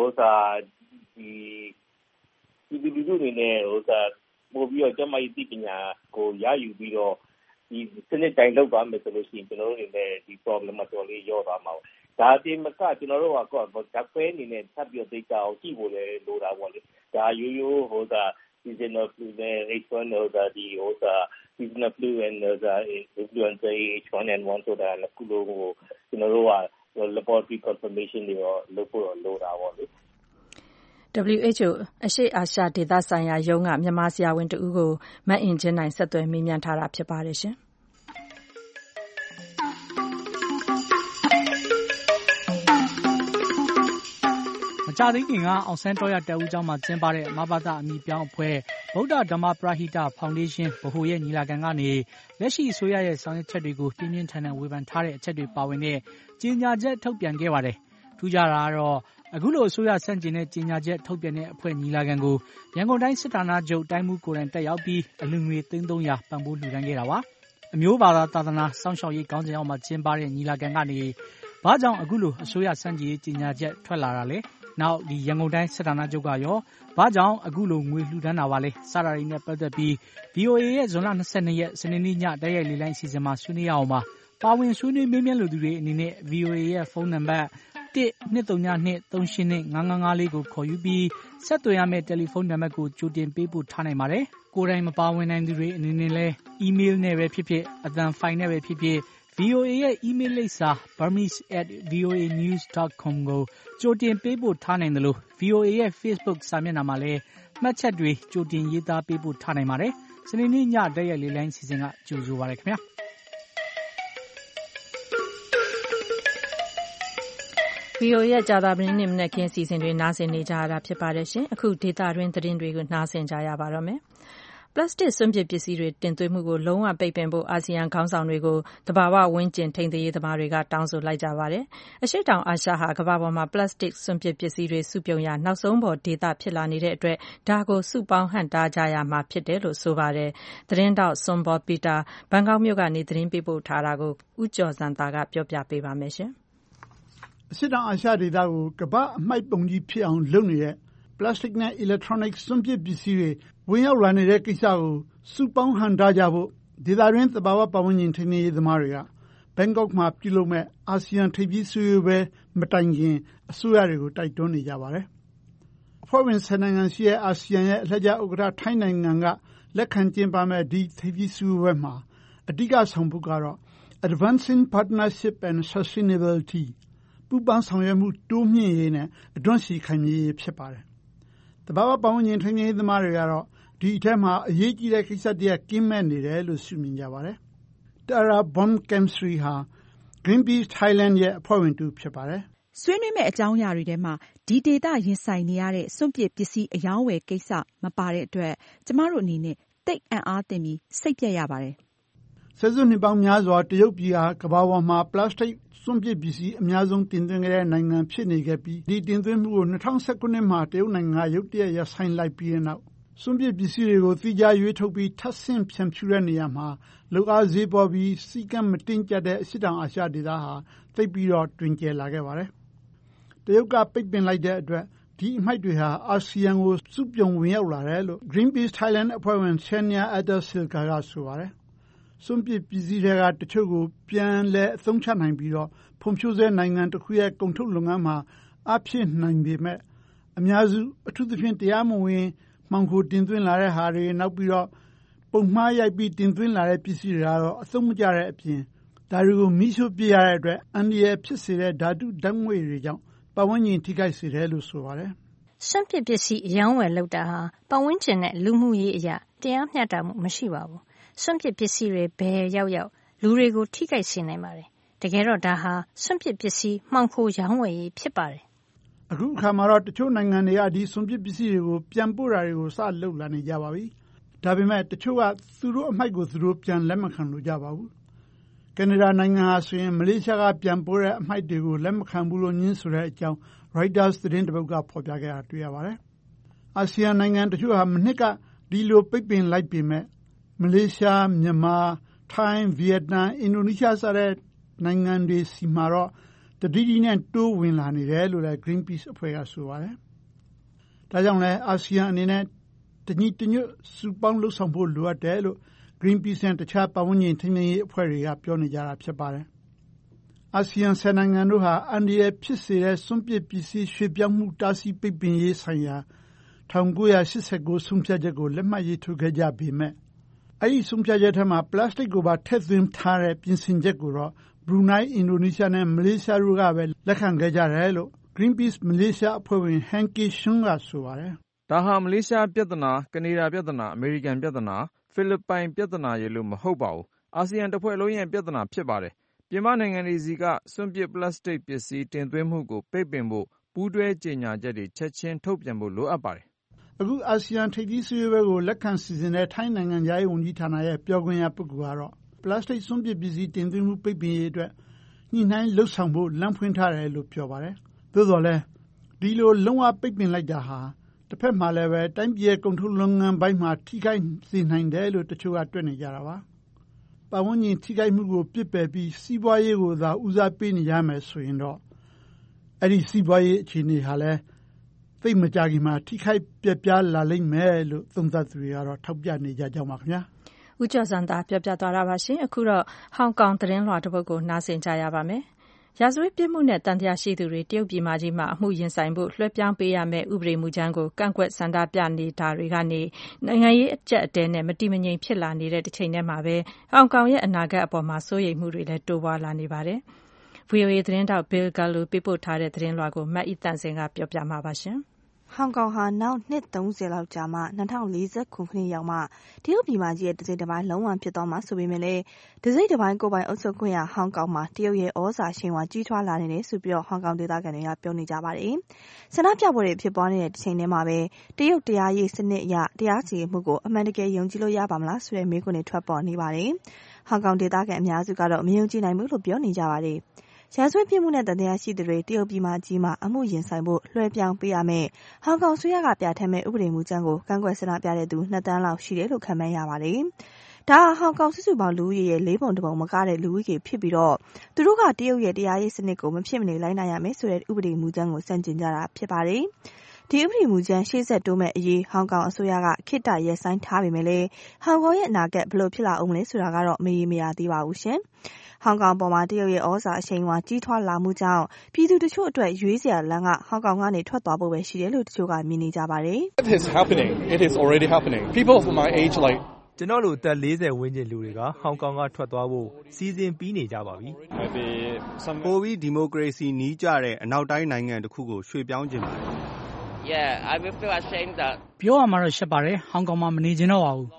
ဒီလူတွေနဲ့ပို့ပြီးတော့ကျမကြီးပညာကိုရယူပြီးတော့ဒီစနစ်တိုင်းလောက်သွားမယ်ဆိုလို့ရှိရင်ကျွန်တော်တို့တွေလည်းဒီ problem မှာတော်လေးရောသွားမှာဒါအပြင်မကကျွန်တော်တို့ကဓာတ်ခွဲအနေနဲ့ထပ်ပြီးသိကြအောင်ကြည့်ဖို့လည်းလိုတာပေါ့လေဒါရိုးရိုးseasonal flu နဲ့ H1 ဒီseasonal flu and influenza H1N1 ဆိုတာလည်းခုလိုကျွန်တော်တို့က laboratory confirmation တွေရောလုပ်ဖို့လိုတာပေါ့လေ WHO အရှေ့အာရှဒေသဆိုင်ရာရုံးကမြန်မာဆရာဝန်တဦးကိုမအင်ကြင်းနိုင်ဆက်သွယ်မေးမြန်းထားတာဖြစ်ပါတယ်ရှင်မကြာသေးခင်ကအောင်ဆန်းတော်ရတက်ဦးကျောင်းမှာကျင်းပတဲ့မဘာသာအမိပြောင်းအဖွဲ့ဗုဒ္ဓဓမ္မပရဟိတဖောင်ဒေးရှင်းဗဟိုရဲ့ညီလာခံကနေလက်ရှိအစိုးရရဲ့ဆောင်ရွက်ချက်တွေကိုပြင်းပြင်းထန်ထန်ဝေဖန်ထားတဲ့အချက်တွေပါဝင်တဲ့ကြေညာချက်ထုတ်ပြန်ခဲ့ပါတယ်။ထူးခြားတာကတော့အခုလိုအစိုးရဆန့်ကျင်တဲ့ကြေညာချက်ထုတ်ပြန်တဲ့အဖွဲ့ညီလာခံကိုရန်ကုန်တိုင်းစစ်ဌာနချုပ်တိုင်းမှုကိုယ်တိုင်တက်ရောက်ပြီးအလူငွေ300ပံ့ပိုးလှူဒါန်းခဲ့တာပါ။အမျိုးဘာသာသာသနာစောင့်ရှောက်ရေးခေါင်းစဉ်အောက်မှာကျင်းပတဲ့ညီလာခံကနေဘာကြောင့်အခုလိုအစိုးရဆန့်ကျင်ရေးကြေညာချက်ထွက်လာတာလဲနောက်ဒီရန်ကုန်တိုင်းစစ်ဌာနချုပ်ကရောဘာကြောင့်အခုလိုငွေလှူဒန်းတာပါလဲစတာတွေနဲ့ပတ်သက်ပြီး VOA ရဲ့ဇွန်လ22ရက်စနေနေ့ညတိုက်ရိုက်လေးလိုင်းအစီအစဉ်မှာဆွေးနွေးရအောင်ပါပါဝင်ဆွေးနွေးမေးမြန်းလိုသူတွေအနေနဲ့ VOA ရဲ့ဖုန်းနံပါတ်1-232-389-5554ကိုခေါ်ယူပြီးဆက်သွယ်ရမယ့်တယ်လီဖုန်းနံပါတ်ကိုကြိုတင်ပေးပို့ထားနိုင်ပါတယ်ကိုယ်တိုင်မပါဝင်နိုင်သူတွေအနေနဲ့လည်း email နဲ့ပဲဖြစ်ဖြစ်အသံဖိုင်နဲ့ပဲဖြစ်ဖြစ်VOA ရဲ့ email လိပ်စာ burmese@voanews.com ကိုကြိုတင်ပေးပို့ထားနိုင်တယ်လို့ VOA ရဲ့ Facebook စာမျက်နှာမှာလည်းမှတ်ချက်တွေကြိုတင်ရေးသားပေးပို့ထားနိုင်ပါတယ်။စနေနေ့ညတိုက်ရိုက်လေးလိုင်းစီစဉ်ကကြိုဆိုပါရခင်ဗျာ။ VOA ရဲ့ကြာသပတေးနေ့မနက်ခင်းစီစဉ်တွေနားဆင်နေကြရတာဖြစ်ပါတယ်ရှင်။အခုဒေတာတွင်သတင်းတွေကိုနားဆင်ကြရပါတော့မယ်။ပလတ်စတစ်စွန့်ပစ်ပစ္စည်းတွေတင်သွင်းမှုကိုလုံးဝပိတ်ပင်ဖို့အာဆီယံခေါင်းဆောင်တွေကိုသဘာဝဝန်းကျင်ထိန်းသိမ်းရေးသမားတွေကတောင်းဆိုလိုက်ကြပါတယ်။အရှေ့တောင်အာရှဟာကမ္ဘာပေါ်မှာပလတ်စတစ်စွန့်ပစ်ပစ္စည်းတွေစုပြုံရာနောက်ဆုံးပေါ်ဒေသဖြစ်လာနေတဲ့အတွက်ဒါကိုစုပေါင်းဟန့်တားကြရမှာဖြစ်တယ်လို့ဆိုပါတယ်။သတင်းတောက်ဆွန်ဘော်ပီတာဘန်ကောက်မြို့ကနေသတင်းပေးပို့ထားတာကိုဦးကျော်စံသာကပြောပြပေးပါမယ်ရှင်။အရှေ့တောင်အာရှဒေသကိုကမ္ဘာအမှိုက်ပုံကြီးဖြစ်အောင်လုပ်နေတဲ့ပလတ်စတစ်နဲ့ electronic စွန့်ပစ်ပစ္စည်းတွေဝင်ရောက်လာနေတဲ့ကိစ္စကိုစုပေါင်းဟန့်တားကြဖို့ဒေသတွင်းသဘာဝပတ်ဝန်းကျင်ထိန်းသိမ်းရေးသမားတွေကဘန်ကောက်မှာပြုလုပ်မဲ့အာဆီယံထိပ်သီးဆွေးနွေးပွဲမတိုင်ခင်အစိုးရတွေကိုတိုက်တွန်းနေကြပါတယ်။အဖွဲ့ဝင်10နိုင်ငံရှိတဲ့အာဆီယံရဲ့အလှည့်ကျဥက္ကဋ္ဌထိုင်းနိုင်ငံကလက်ခံကျင်းပမဲ့ဒီထိပ်သီးဆွေးနွေးပွဲမှာအဓိကဆောင်ပုဒ်ကတော့ Advancing Partnership and Sustainability ပူးပေါင်းဆောင်ရွက်မှုတိုးမြှင့်ရေးနဲ့အတွန်းစီခိုင်မြဲရေးဖြစ်ပါတယ်။သဘာဝပတ်ဝန်းကျင်ထိန်းသိမ်းရေးသမားတွေကတော့ဒီအထက်မှာအရေးကြီးတဲ့ကိစ္စတရက်ကင်းမဲ့နေတယ်လို့ရှုမြင်ကြပါတယ်။ Tara Bomkemsri ဟာ Greenpeace Thailand ရဲ့အဖွဲ့ဝင်တူဖြစ်ပါတယ်။ဆွေးနွေးမဲ့အကြောင်းအရာတွေထဲမှာဒီဒေသရင်ဆိုင်နေရတဲ့စွန့်ပစ်ပစ္စည်းအယောင်းဝယ်ကိစ္စမပါတဲ့အတွက်ကျမတို့အနေနဲ့သိပ်အံ့အားသင့်ပြီးစိတ်ပျက်ရပါတယ်။ဆယ်စုနှစ်ပေါင်းများစွာတရုတ်ပြည်ဟာကမ္ဘာပေါ်မှာပလတ်စတစ်စွန့်ပစ်ပစ္စည်းအများဆုံးတင်သွင်းခဲ့တဲ့နိုင်ငံဖြစ်နေခဲ့ပြီးဒီတင်သွင်းမှုကို2019ခုနှစ်မှာတရုတ်နိုင်ငံကရုတ်တရက်ရပ်ဆိုင်းလိုက်ပြီးတဲ့နောက်စွန့်ပစ်ပစ္စည်းတွေကိုသီးခြားရွေးထုတ်ပြီးထပ်ဆင့်ဖြန့်ဖြူးတဲ့နေရာမှာလုပ်အားဈေးပေါ်ပြီးစီကံမတင်ကျတဲ့အရှေ့တောင်အာရှဒေသဟာသိပ်ပြီးတော့တွင်ကျယ်လာခဲ့ပါတယ်။တရုတ်ကပိတ်ပင်လိုက်တဲ့အတွက်ဒီအမှိုက်တွေဟာအာဆီယံကိုစုပြုံဝင်ရောက်လာတယ်လို့ Greenpeace Thailand အဖွဲ့ဝင် Shenya Attasillekha ကဆိုပါတယ်။စွန့်ပစ်ပစ္စည်းတွေကတချို့ကိုပြန်လည်အသုံးချနိုင်ပြီးတော့ဖွံ့ဖြိုးဆဲနိုင်ငံတစ်ခုရဲ့ကုန်ထုတ်လုပ်ငန်းမှာအဖြစ်နိုင်ပေမဲ့အများစုအထူးသဖြင့်တရားမဝင်မှောင်ခိုတင်သွင်းလာတဲ့ဟာတွေနောက်ပြီးတော့ပုံမှားရိုက်ပြီးတင်သွင်းလာတဲ့ပစ္စည်းတွေကတော့အသုံးမကျတဲ့အပြင်ဒါတွေကိုမိရှို့ပြရတဲ့အတွက်အန္တရာယ်ဖြစ်စေတဲ့ဓာတုဓာတ်ငွေ့တွေကြောင့်ပတ်ဝန်းကျင်ထိခိုက်စေတယ်လို့ဆိုပါတယ်။စွန့်ပစ်ပစ္စည်းအရောင်းဝယ်လုပ်တာဟာပတ်ဝန်းကျင်နဲ့လူမှုရေးအရာတရားမျှတမှုမရှိပါဘူး။စွန့်ပစ်ပစ္စည်းတွေဘယ်ရောက်လူတွေကိုထိခိုက်စေနိုင်ပါတယ်။တကယ်တော့ဒါဟာစွန့်ပစ်ပစ္စည်းမှောင်ခိုရောင်းဝယ်ရေးဖြစ်ပါတယ်။အခုအခါမှာတော့တချို့နိုင်ငံတွေကဒီစွန့်ပစ်ပစ္စည်းတွေကိုပြန်ပို့တာတွေကိုစလုပ်လာနေကြပါပြီ။ဒါပေမဲ့တချို့ကသူတို့အမိုက်ကိုသူတို့ပြန်လက်မခံလို့ကြပါဘူး။ကနေဒါနိုင်ငံဟာဆိုရင်မလေးရှားကပြန်ပို့တဲ့အမိုက်တွေကိုလက်မခံဘူးလို့ညင်းဆိုတဲ့အကြောင်း Reuters သတင်းတစ်ပုဒ်ကဖော်ပြခဲ့တာတွေ့ရပါတယ်။အာဆီယံနိုင်ငံတချို့ဟာမနှစ်ကဒီလိုပိတ်ပင်လိုက်ပေမဲ့မလေးရှား၊မြန်မာ၊ထိုင်း၊ဗီယက်နမ်၊အင်ဒိုနီးရှားစတဲ့နိုင်ငံတွေစီမှာတော့တတိတိနဲ့တိုးဝင်လာနေတယ်လို့လည်း Greenpeace အဖွဲ့ကဆိုပါတယ်။ဒါကြောင့်လည်းအာဆီယံအနေနဲ့တညီတညွတ်စုပေါင်းလှုပ်ဆောင်ဖို့လိုအပ်တယ်လို့ Greenpeace နဲ့တခြားပတ်ဝန်းကျင်ထိန်းသိမ်းရေးအဖွဲ့တွေကပြောနေကြတာဖြစ်ပါတယ်။အာဆီယံ10နိုင်ငံတို့ဟာအန္တရာယ်ဖြစ်စေတဲ့စွန့်ပစ်ပစ္စည်းရွှေ့ပြောင်းမှုတားဆီးပိတ်ပင်ရေးဆိုင်ရာ1989ဆုံးဖြတ်ချက်ကိုလက်မှတ်ရေးထိုးခဲ့ကြပေမဲ့အဲဒီဆုံးဖြတ်ချက်ထဲမှာပလတ်စတစ်ကိုပါထည့်သွင်းထားတဲ့ပြင်ဆင်ချက်ကိုတော့ဘရူနိုင်း၊အင်ဒိုနီးရှားနဲ့မလေးရှားတို့ကပဲလက်ခံခဲ့ကြတယ်လို့ Greenpeace မလေးရှားအဖွဲ့ဝင် Hanky Shun ကဆိုပါတယ်။ဒါဟာမလေးရှားပြဿနာ၊ကနေဒါပြဿနာ၊အမေရိကန်ပြဿနာ၊ဖိလစ်ပိုင်ပြဿနာရဲ့လို့မဟုတ်ပါဘူး။အာဆီယံတစ်ဖွဲ့လုံးရဲ့ပြဿနာဖြစ်ပါတယ်။ပြင်ပနိုင်ငံတွေဆီကစွန့်ပစ်ပလတ်စတစ်ပစ္စည်းတင်သွင်းမှုကိုပိတ်ပင်ဖို့ပူးတွဲကြေညာချက်တွေချက်ချင်းထုတ်ပြန်ဖို့လိုအပ်ပါတယ်။အခုအာဆီယံထိပ်သီးစည်းဝေးပွဲကိုလက်ခံစီစဉ်တဲ့ထိုင်းနိုင်ငံခြားရေးဝန်ကြီးဌာနရဲ့ပြောခွင့်ရပုဂ္ဂိုလ်ကတော့ပလတ်စတစ်စွန့်ပစ်ပစ္စည်းတင်သွင်းမှုပိတ်ပင်ရေးအတွက်ညှိနှိုင်းလှုပ်ဆောင်ဖို့လမ်းဖွင့်ထားတယ်လို့ပြောပါတယ်။သို့သော်လည်းဒီလိုလုံးဝပိတ်ပင်လိုက်တာဟာတစ်ဖက်မှာလည်းပဲတိုင်းပြည်ရဲ့ကုန်ထုတ်လုပ်ငန်းပိုင်းမှာထိခိုက်စေနိုင်တယ်လို့တချို့ကတွက်နေကြတာပါ။ပတ်ဝန်းကျင်ထိခိုက်မှုကိုပစ်ပယ်ပြီးစီးပွားရေးကိုသာဦးစားပေးနေရမယ်ဆိုရင်တော့အဲ့ဒီစီးပွားရေးအခြေအနေဟာလည်းသိပ်မကြာခင်မှာထိခိုက်ပျက်ပြားလာလိမ့်မယ်လို့သုံးသပ်သူတွေကတော့ထောက်ပြနေကြကြောင်းပါခင်ဗျာ။ဦးကျော်စံသာပြောပြသွားတာပါရှင်။အခုတော့ဟောင်ကောင်သတင်းလွှာတစ်ပုဒ်ကိုနားဆင်ကြရပါမယ်။ရာဇဝတ်ပြစ်မှုနဲ့တန်တရားရှိသူတွေတရုတ်ပြည်မကြီးမှာအမှုရင်ဆိုင်ဖို့လွှဲပြောင်းပေးရမယ့်ဥပဒေမူကြမ်းကိုကန့်ကွက်ဆန္ဒပြနေတာတွေကနေနိုင်ငံရေးအကျပ်အတည်းနဲ့မတည်မငြိမ်ဖြစ်လာနေတဲ့တစ်ချိန်တည်းမှာပဲဟောင်ကောင်ရဲ့အနာဂတ်အပေါ်မှာစိုးရိမ်မှုတွေလည်းတိုးပွားလာနေပါတယ်။ VOA သတင်းတောက် Bill Gallo ပေးပို့ထားတဲ့သတင်းလွှာကိုမတ်ဤတန့်စင်ကပြောပြမှာပါရှင်။ဟောင်ကောင်ဟာနောက်နှစ်30လောက်ကြာမှ2049ခုနှစ်ရောက်မှတရုတ်ပြည်မကြီးရဲ့တစိမ့်တစ်ပိုင်းလုံးဝဖြစ်သွားမှာဆိုပေမဲ့လည်းတစိမ့်တစ်ပိုင်းကိုပိုင်အုပ်ချုပ်ခွင့်ရဟောင်ကောင်မှာတရုတ်ရဲ့ဩဇာရှင်ဝါကြီးထွားလာနေတယ်ဆိုပြီးဟောင်ကောင်ဒေသခံတွေကပြောနေကြပါတယ်။ဆန္ဒပြပွဲတွေဖြစ်ပွားနေတဲ့တစ်ချိန်တည်းမှာပဲတရုတ်တရားရေးစနစ်အရတရားစီရင်မှုကိုအမှန်တကယ်ယုံကြည်လို့ရပါမလားဆိုတဲ့မေးခွန်းတွေထွက်ပေါ်နေပါတယ်။ဟောင်ကောင်ဒေသခံအများစုကတော့မယုံကြည်နိုင်ဘူးလို့ပြောနေကြပါတယ်။ရာဇဝတ်ပြစ်မှုနဲ့တန်တရားရှိသူတွေတရုတ်ပြည်မကြီးမှာအမှုရင်ဆိုင်ဖို့လွှဲပြောင်းပေးရမယ်ဟောင်ကောင်ဆွေရကပြဋ္ဌာန်းမဲ့ဥပဒေမူကြမ်းကိုကန့်ကွက်ဆန္ဒပြတဲ့သူ2 သန်းလောက်ရှိတယ်လို့ခန့်မှန်းရပါတယ်။ဒါဟောင်ကောင်စုစုပေါင်းလူဦးရေရဲ့4 ပုံ 1 ပုံမကတဲ့လူဦးရေဖြစ်ပြီးတော့သူတို့ကတရုတ်ရဲ့တရားရေးစနစ်ကိုမဖြစ်မနေလိုက်နာရမယ်ဆိုတဲ့ဥပဒေမူကြမ်းကိုစန့်ကျင်ကြတာဖြစ်ပါတယ်။ဒီဥပဒေမူကြမ်းရှေ့ဆက်တိုးမဲ့အရေးဟောင်ကောင်အစိုးရကခေတ္တရပ်ဆိုင်းထားပေမဲ့လည်းဟောင်ကောင်ရဲ့အနာဂတ်ဘယ်လိုဖြစ်လာအောင်လဲဆိုတာကတော့မရေမရာသေးပါဘူးရှင်။ဟောင်ကောင်ပေါ်မှာတရုတ်ရဲ့ဩဇာအရှိန်အဝါကြီးထွားလာမှုကြောင့်ပြည်သူတချို့အတွက်ရွေးစရာလမ်းကဟောင်ကောင်ကနေထွက်သွားဖို့ပဲရှိတယ်လို့တချို့ကမြင်နေကြပါတယ်။ It is happening. It is already happening. People of my age like ကျွန်တော်တို့အသက်40ဝန်းကျင်လူတွေကဟောင်ကောင်ကထွက်သွားဖို့စီစဉ်ပြီးနေကြပါပြီ။ပိုပြီးဒီမိုကရေစီနီးကျတဲ့အနောက်တိုင်းနိုင်ငံတစ်ခုကိုရွှေ့ပြောင်းခြင်းပါတယ်။ Yeah, I will feel ashamed that ပြောရမှာတော့ရှက်ပါတယ်ဟောင်ကောင်မှာမနေချင်တော့ပါဘူး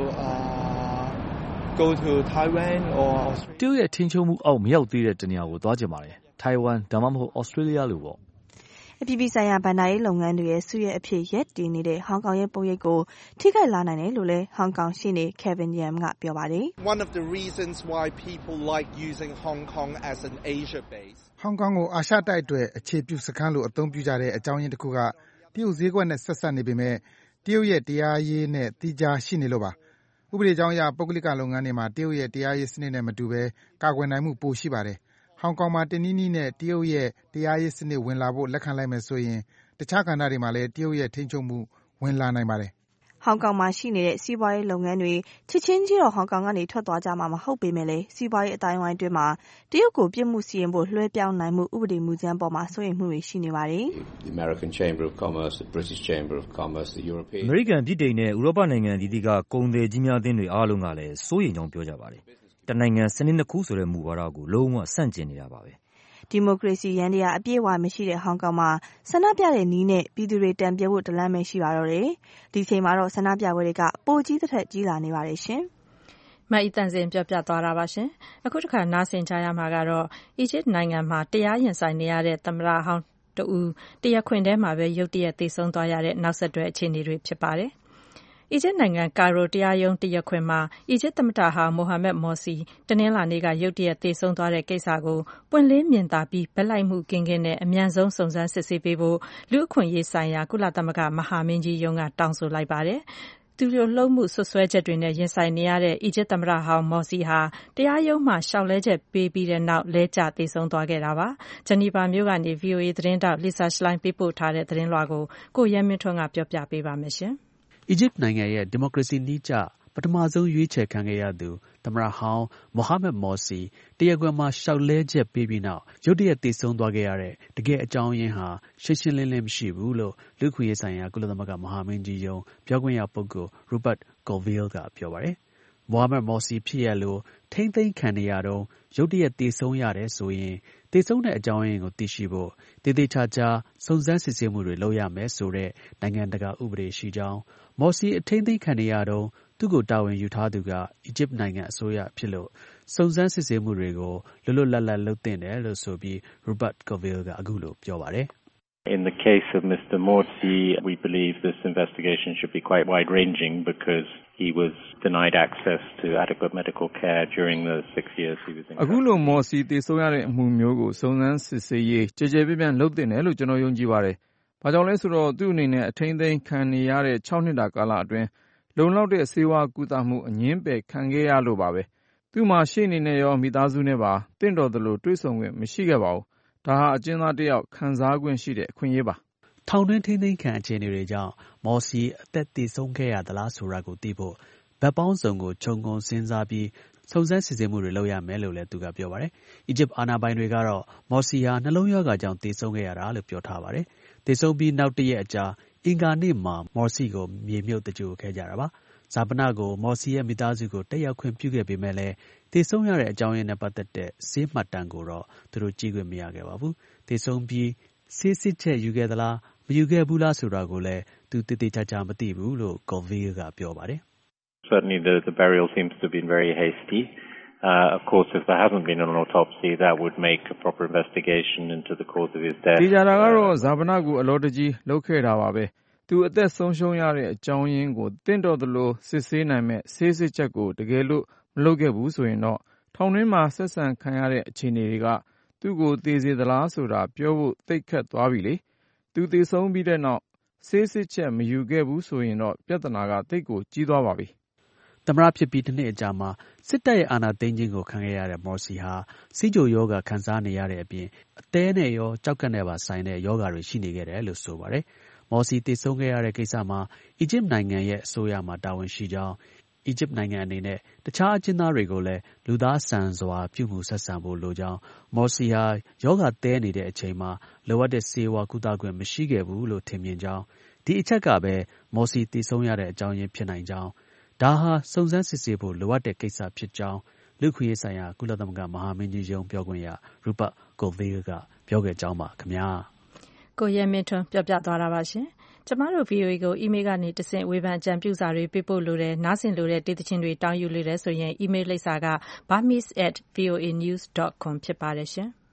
Go to Taiwan or Australia တရုတ်ရဲ့ထိန်းချုပ်မှုအောက်မရောက်သေးတဲ့တနေရာကိုသွားကြပါတယ်ထိုင်ဝမ်ဒါမှမဟုတ် Australia လို့ပေါ့အပြည်ပြည်ဆိုင်ရာဗဏ္ဍာရေးလုပ်ငန်းတွေရဲ့စုရဲ့အဖြစ်ရက်တည်နေတဲ့ဟောင်ကောင်ရဲ့ပုံရိပ်ကိုထိခိုက်လာနိုင်တယ်လို့လည်းဟောင်ကောင်ရှေ့နေ Kevin Yam ကပြောပါတယ် One of the reasons why people like using Hong Kong as an Asia base ဟောင်ကောင်ကိုအာရှတိုက်အတွက်အခြေပြုစခန်းလို့အသုံးပြုကြတဲ့အကြောင်းရင်းတစ်ခုကတရုတ်ဈေးကွက်နဲ့ဆက်စပ်နေပေမဲ့တရုတ်ရဲ့တရားရေးနဲ့တိကျရှိနေလို့ပါဥပဒေကြောင်းအရပုဂ္ဂလိကလုပ်ငန်းတွေမှာတရုတ်ရဲ့တရားရေးစနစ်နဲ့မတူဘဲကာကွယ်နိုင်မှုပိုရှိပါတယ်ဟောင်ကောင်မှာတနည်းနည်းနဲ့တရုတ်ရဲ့တရားရေးစနစ်ဝင်လာဖို့လက်ခံလိုက်မယ်ဆိုရင်တခြားကဏ္ဍတွေမှာလည်းတရုတ်ရဲ့ထိန်းချုပ်မှုဝင်လာနိုင်ပါတယ်ဟောင်ကောင်မှာရှိနေတဲ့စီးပွားရေးလုပ်ငန်းတွေချက်ချင်းကြီးတော့ဟောင်ကောင်ကနေထွက်သွားကြမှာမဟုတ်ပေမဲ့လည်းစီးပွားရေးအတိုင်းအဝိုင်းအတွင်းမှာတရုတ်ကိုပြစ်မှုစီရင်ဖို့လွှဲပြောင်းနိုင်မှုဥပဒေမူကြမ်းပေါ်မှာစိုးရိမ်မှုတွေရှိနေပါတယ်။ American Chamber of Commerce, the British Chamber of Commerce, the European အမေရိကန်ပြည်ထိုင်နဲ့ဥရောပနိုင်ငံအသီးသီးကကုန်သည်ကြီးများအသင်းတွေအားလုံးကလည်းစိုးရိမ်ကြောင်းပြောကြပါတယ်။တနိုင်ငံစနစ်နှစ်ခုဆိုတဲ့မူဝါဒကိုလုံးဝဆန့်ကျင်နေတာပါပဲ။ဒီမိုကရေစီယန္တရားအပြည့်အဝမရှိတဲ့ဟောင်ကောင်မှာဆန္ဒပြတဲ့နည်းနဲ့ပြည်သူတွေတံပြဲဖို့တလန့်ပဲရှိပါတော့တယ်။ဒီချိန်မှာတော့ဆန္ဒပြပွဲတွေကပိုကြီးတစ်ထက်ကြီးလာနေပါတယ်ရှင်။မအီတန်စင်ပြောပြသွားတာပါရှင်။အခုတစ်ခါနားဆင်ကြရမှာကတော့အီဂျစ်နိုင်ငံမှာတရားရင်ဆိုင်နေရတဲ့သမ္မတဟောင်းတူတရားခွင်ထဲမှာပဲရုတ်တရက်သေဆုံးသွားရတဲ့နောက်ဆက်တွဲအခြေအနေတွေဖြစ်ပါတယ်။အီဂျစ်နိုင်ငံကာရိုတရားရုံးတရားခွင်မှာအီဂျစ်သမ္မတဟောင်းမိုဟာမက်မော်စီတနင်္လာနေ့ကရုတ်တရက်သေဆုံးသွားတဲ့ကိစ္စကိုပွင့်လင်းမြင်သာပြီးဘက်လိုက်မှုကင်းကင်းနဲ့အမြန်ဆုံးစုံစမ်းစစ်ဆေးပေးဖို့လူ့အခွင့်အရေးဆိုင်ရာကုလသမဂ္ဂမဟာမင်းကြီးရုံးကတောင်းဆိုလိုက်ပါတယ်။သူတို့လှုံ့မှုဆွဆွဲချက်တွေနဲ့ရင်ဆိုင်နေရတဲ့အီဂျစ်သမ္မတဟောင်းမော်စီဟာတရားရုံးမှာလျှောက်လဲချက်ပေးပြီးတဲ့နောက်လဲကျသေဆုံးသွားခဲ့တာပါ။ဂျနီဗာမြို့ကနေ VOA သတင်းတောက် Lisa Schlein ပေးပို့ထားတဲ့သတင်းလွှာကိုကိုရဲမင်းထွန်းကပြောပြပေးပါမယ်ရှင်။အီဂျစ်နိုင်ငံရဲ့ဒီမိုကရေစီနည်းကျပထမဆုံးရွေးချယ်ခံခဲ့ရသူသမ္မတဟောင်းမိုဟာမက်မော်စီတရားခွင်မှာလျှောက်လဲချက်ပေးပြီးနောက်ရုတ်တရက်သေဆုံးသွားခဲ့ရတဲ့တကယ်အကြောင်းရင်းဟာရှင်းရှင်းလင်းလင်းမရှိဘူးလို့လူ့အခွင့်အရေးဆိုင်ရာကုလသမဂ္ဂမဟာမင်းကြီးရုံးပြောခွင့်ရပုဂ္ဂိုလ် Rupert Colville ကပြောပါတယ်။မိုဟာမက်မော်စီဖြစ်ရလို့ထိမ့်သိမ်းခံနေရတော့ရုတ်တရက်သေဆုံးရတယ်ဆိုရင်သေဆုံးတဲ့အကြောင်းရင်းကိုသိရှိဖို့သေသေးချာချာစုံစမ်းစစ်ဆေးမှုတွေလုပ်ရမယ်ဆိုတဲ့နိုင်ငံတကာဥပဒေရှိကြောင်းမော်စီအထိမ့်သိမ်းခံနေရတော့သူ့ကိုတာဝန်ယူထားသူကအီဂျစ်နိုင်ငံအစိုးရဖြစ်လို့စုံစမ်းစစ်ဆေးမှုတွေကိုလွတ်လွတ်လပ်လပ်လုပ်သင့်တယ်လို့ဆိုပြီး Rupert Colville ကအခုလိုပြောပါတယ်။ In the case of Mr. Morsi, we believe this investigation should be quite wide-ranging because he was denied access to adequate medical care during the 6 years he was in. အခုလိုမော်စီသေဆုံးရတဲ့အမှုမျိုးကိုစုံစမ်းစစ်ဆေးရေးကြည်ကြဲပြန့်ပြန့်လုပ်သင့်တယ်လို့ကျွန်တော်ယုံကြည်ပါတယ်။ဘာကြောင့်လဲဆိုတော့သူ့အနေနဲ့အထိမ့်သိမ်းခံနေရတဲ့6နှစ်တာကာလအတွင်းလုံလောက်တဲ့ဆေးဝါးကုသမှုအငင်းပယ်ခံခဲ့ရလို့ပါပဲ။သူ့မှာရှေ့နေနဲ့ရောမိသားစုနဲ့ပါတင့်တော်သလိုတွေ့ဆုံခွင့်မရှိခဲ့ပါဘူး။ဒါဟာအကျဉ်းသားတစ်ယောက်ခံစားခွင့်ရှိတဲ့အခွင့်အရေးပါ။ထောင်တွင်းထိန်းသိမ်းခံအခြေအနေတွေကြောင့်မော်စီအသက်သေဆုံးခဲ့ရသလားဆိုတာကိုသိဖို့ဘက်ပေါင်းစုံကိုခြုံငုံစဉ်းစားပြီးစုံစမ်းစစ်ဆေးမှုတွေလုပ်ရမယ်လို့လည်းသူကပြောပါတယ်။အီဂျစ်အာဏာပိုင်တွေကတော့မော်စီဟာနှလုံးရောဂါကြောင့်သေဆုံးခဲ့ရတာလို့ပြောထားပါတယ်။သေဆုံးပြီးနောက်တစ်ရက်အကြာအင်္ဂါနေ့မှာမော်စီကိုမြေမြုပ်သဂြိုဟ်ခဲ့ကြတာပါ။ဇာပနကိုမော်စီရဲ့မိသားစုကိုတက်ရောက်ခွင့်ပြုခဲ့ပေမဲ့လည်းသေဆုံးရတဲ့အကြောင်းရင်းနဲ့ပတ်သက်တဲ့ဆေးမှတ်တမ်းကိုတော့သူတို့ကြည့်ခွင့်မရခဲ့ပါဘူး။သေဆုံးပြီးဆေးစစ်ချက်ယူခဲ့သလားမယူခဲ့ဘူးလားဆိုတာကိုလည်းသူသေသေချာချာမသိဘူးလို့ Colville ကပြောပါတယ်။ Certainly the burial seems to have been very hasty. Of course, if there hasn't been an autopsy, that would make a proper investigation into the cause of his death. ဒီကြတာကတော့ဇာပနကိုအလောတကြီးလုပ်ခဲ့တာပါပဲ။သူအသက်ဆုံးရှုံးရတဲ့အကြောင်းရင်းကိုတင့်တော်သလိုစစ်ဆေးနိုင်မဲ့ဆေးစစ်ချက်ကိုတကယ်လို့မလုပ်ခဲ့ဘူးဆိုရင်တော့ထောင်တွင်းမှာဆက်ဆံခံရတဲ့အခြေအနေတွေကသူ့ကိုသေစေသလားဆိုတာပြောဖို့သိပ်ခက်သွားပြီလေ။သူသေဆုံးပြီးတဲ့နောက်ဆေးစစ်ချက်မယူခဲ့ဘူးဆိုရင်တော့ပြဿနာကသိပ်ကိုကြီးသွားပါပြီ။သမ္မတဖြစ်ပြီးတစ်နှစ်အကြာမှာစစ်တပ်ရဲ့အာဏာသိမ်းခြင်းကိုခံခဲ့ရတဲ့မော်စီဟာဆီးချိုယောဂခံစားနေရတဲ့အပြင်အသည်းနဲ့ရောကြောက်ကပ်နဲ့ပါဆိုင်တဲ့ယောဂတွေရှိနေခဲ့တယ်လို့ဆိုပါတယ်။မော်စီသေဆုံးခဲ့ရတဲ့ကိစ္စမှာအီဂျစ်နိုင်ငံရဲ့အစိုးရမှာတာဝန်ရှိကြောင်းအီဂျစ်နိုင်ငံအနေနဲ့တခြားအကျဉ်းသားတွေကိုလည်းလူသားဆန်စွာပြုမှုဆက်ဆံဖို့လိုကြောင်းမော်စီဟာယောဂသည်းနေတဲ့အချိန်မှာလိုအပ်တဲ့ဆေးဝါးကုသခွင့်မရှိခဲ့ဘူးလို့ထင်မြင်ကြောင်းဒီအချက်ကပဲမော်စီသေဆုံးရတဲ့အကြောင်းရင်းဖြစ်နိုင်ကြောင်းဒါဟာစုံစမ်းစစ်ဆေးဖို့လိုအပ်တဲ့ကိစ္စဖြစ်ကြောင်းလူ့ခွင့်ရေးဆိုင်ရာကုလသမဂ္ဂမဟာမင်းကြီးရုံးပြောခွင့်ရ Rupert Colville ကပြောခဲ့ကြောင်းပါခင်ဗျာ။ကိုရဲမင်းထွန်းပြောပြသွားတာပါရှင်။ကျမတို့ VOA ကိုအီးမေးလ်ကနေတဆင့်ဝေဖန်အကြံပြုစာတွေပေးပို့လို့နားဆင်လို့တဲ့ဒေသချင်းတွေတောင်းယူလို့တဲ့ဆိုရင်အီးမေးလ်လိပ်စာက burmese@voanews.com ဖြစ်ပါတယ်ရှင်။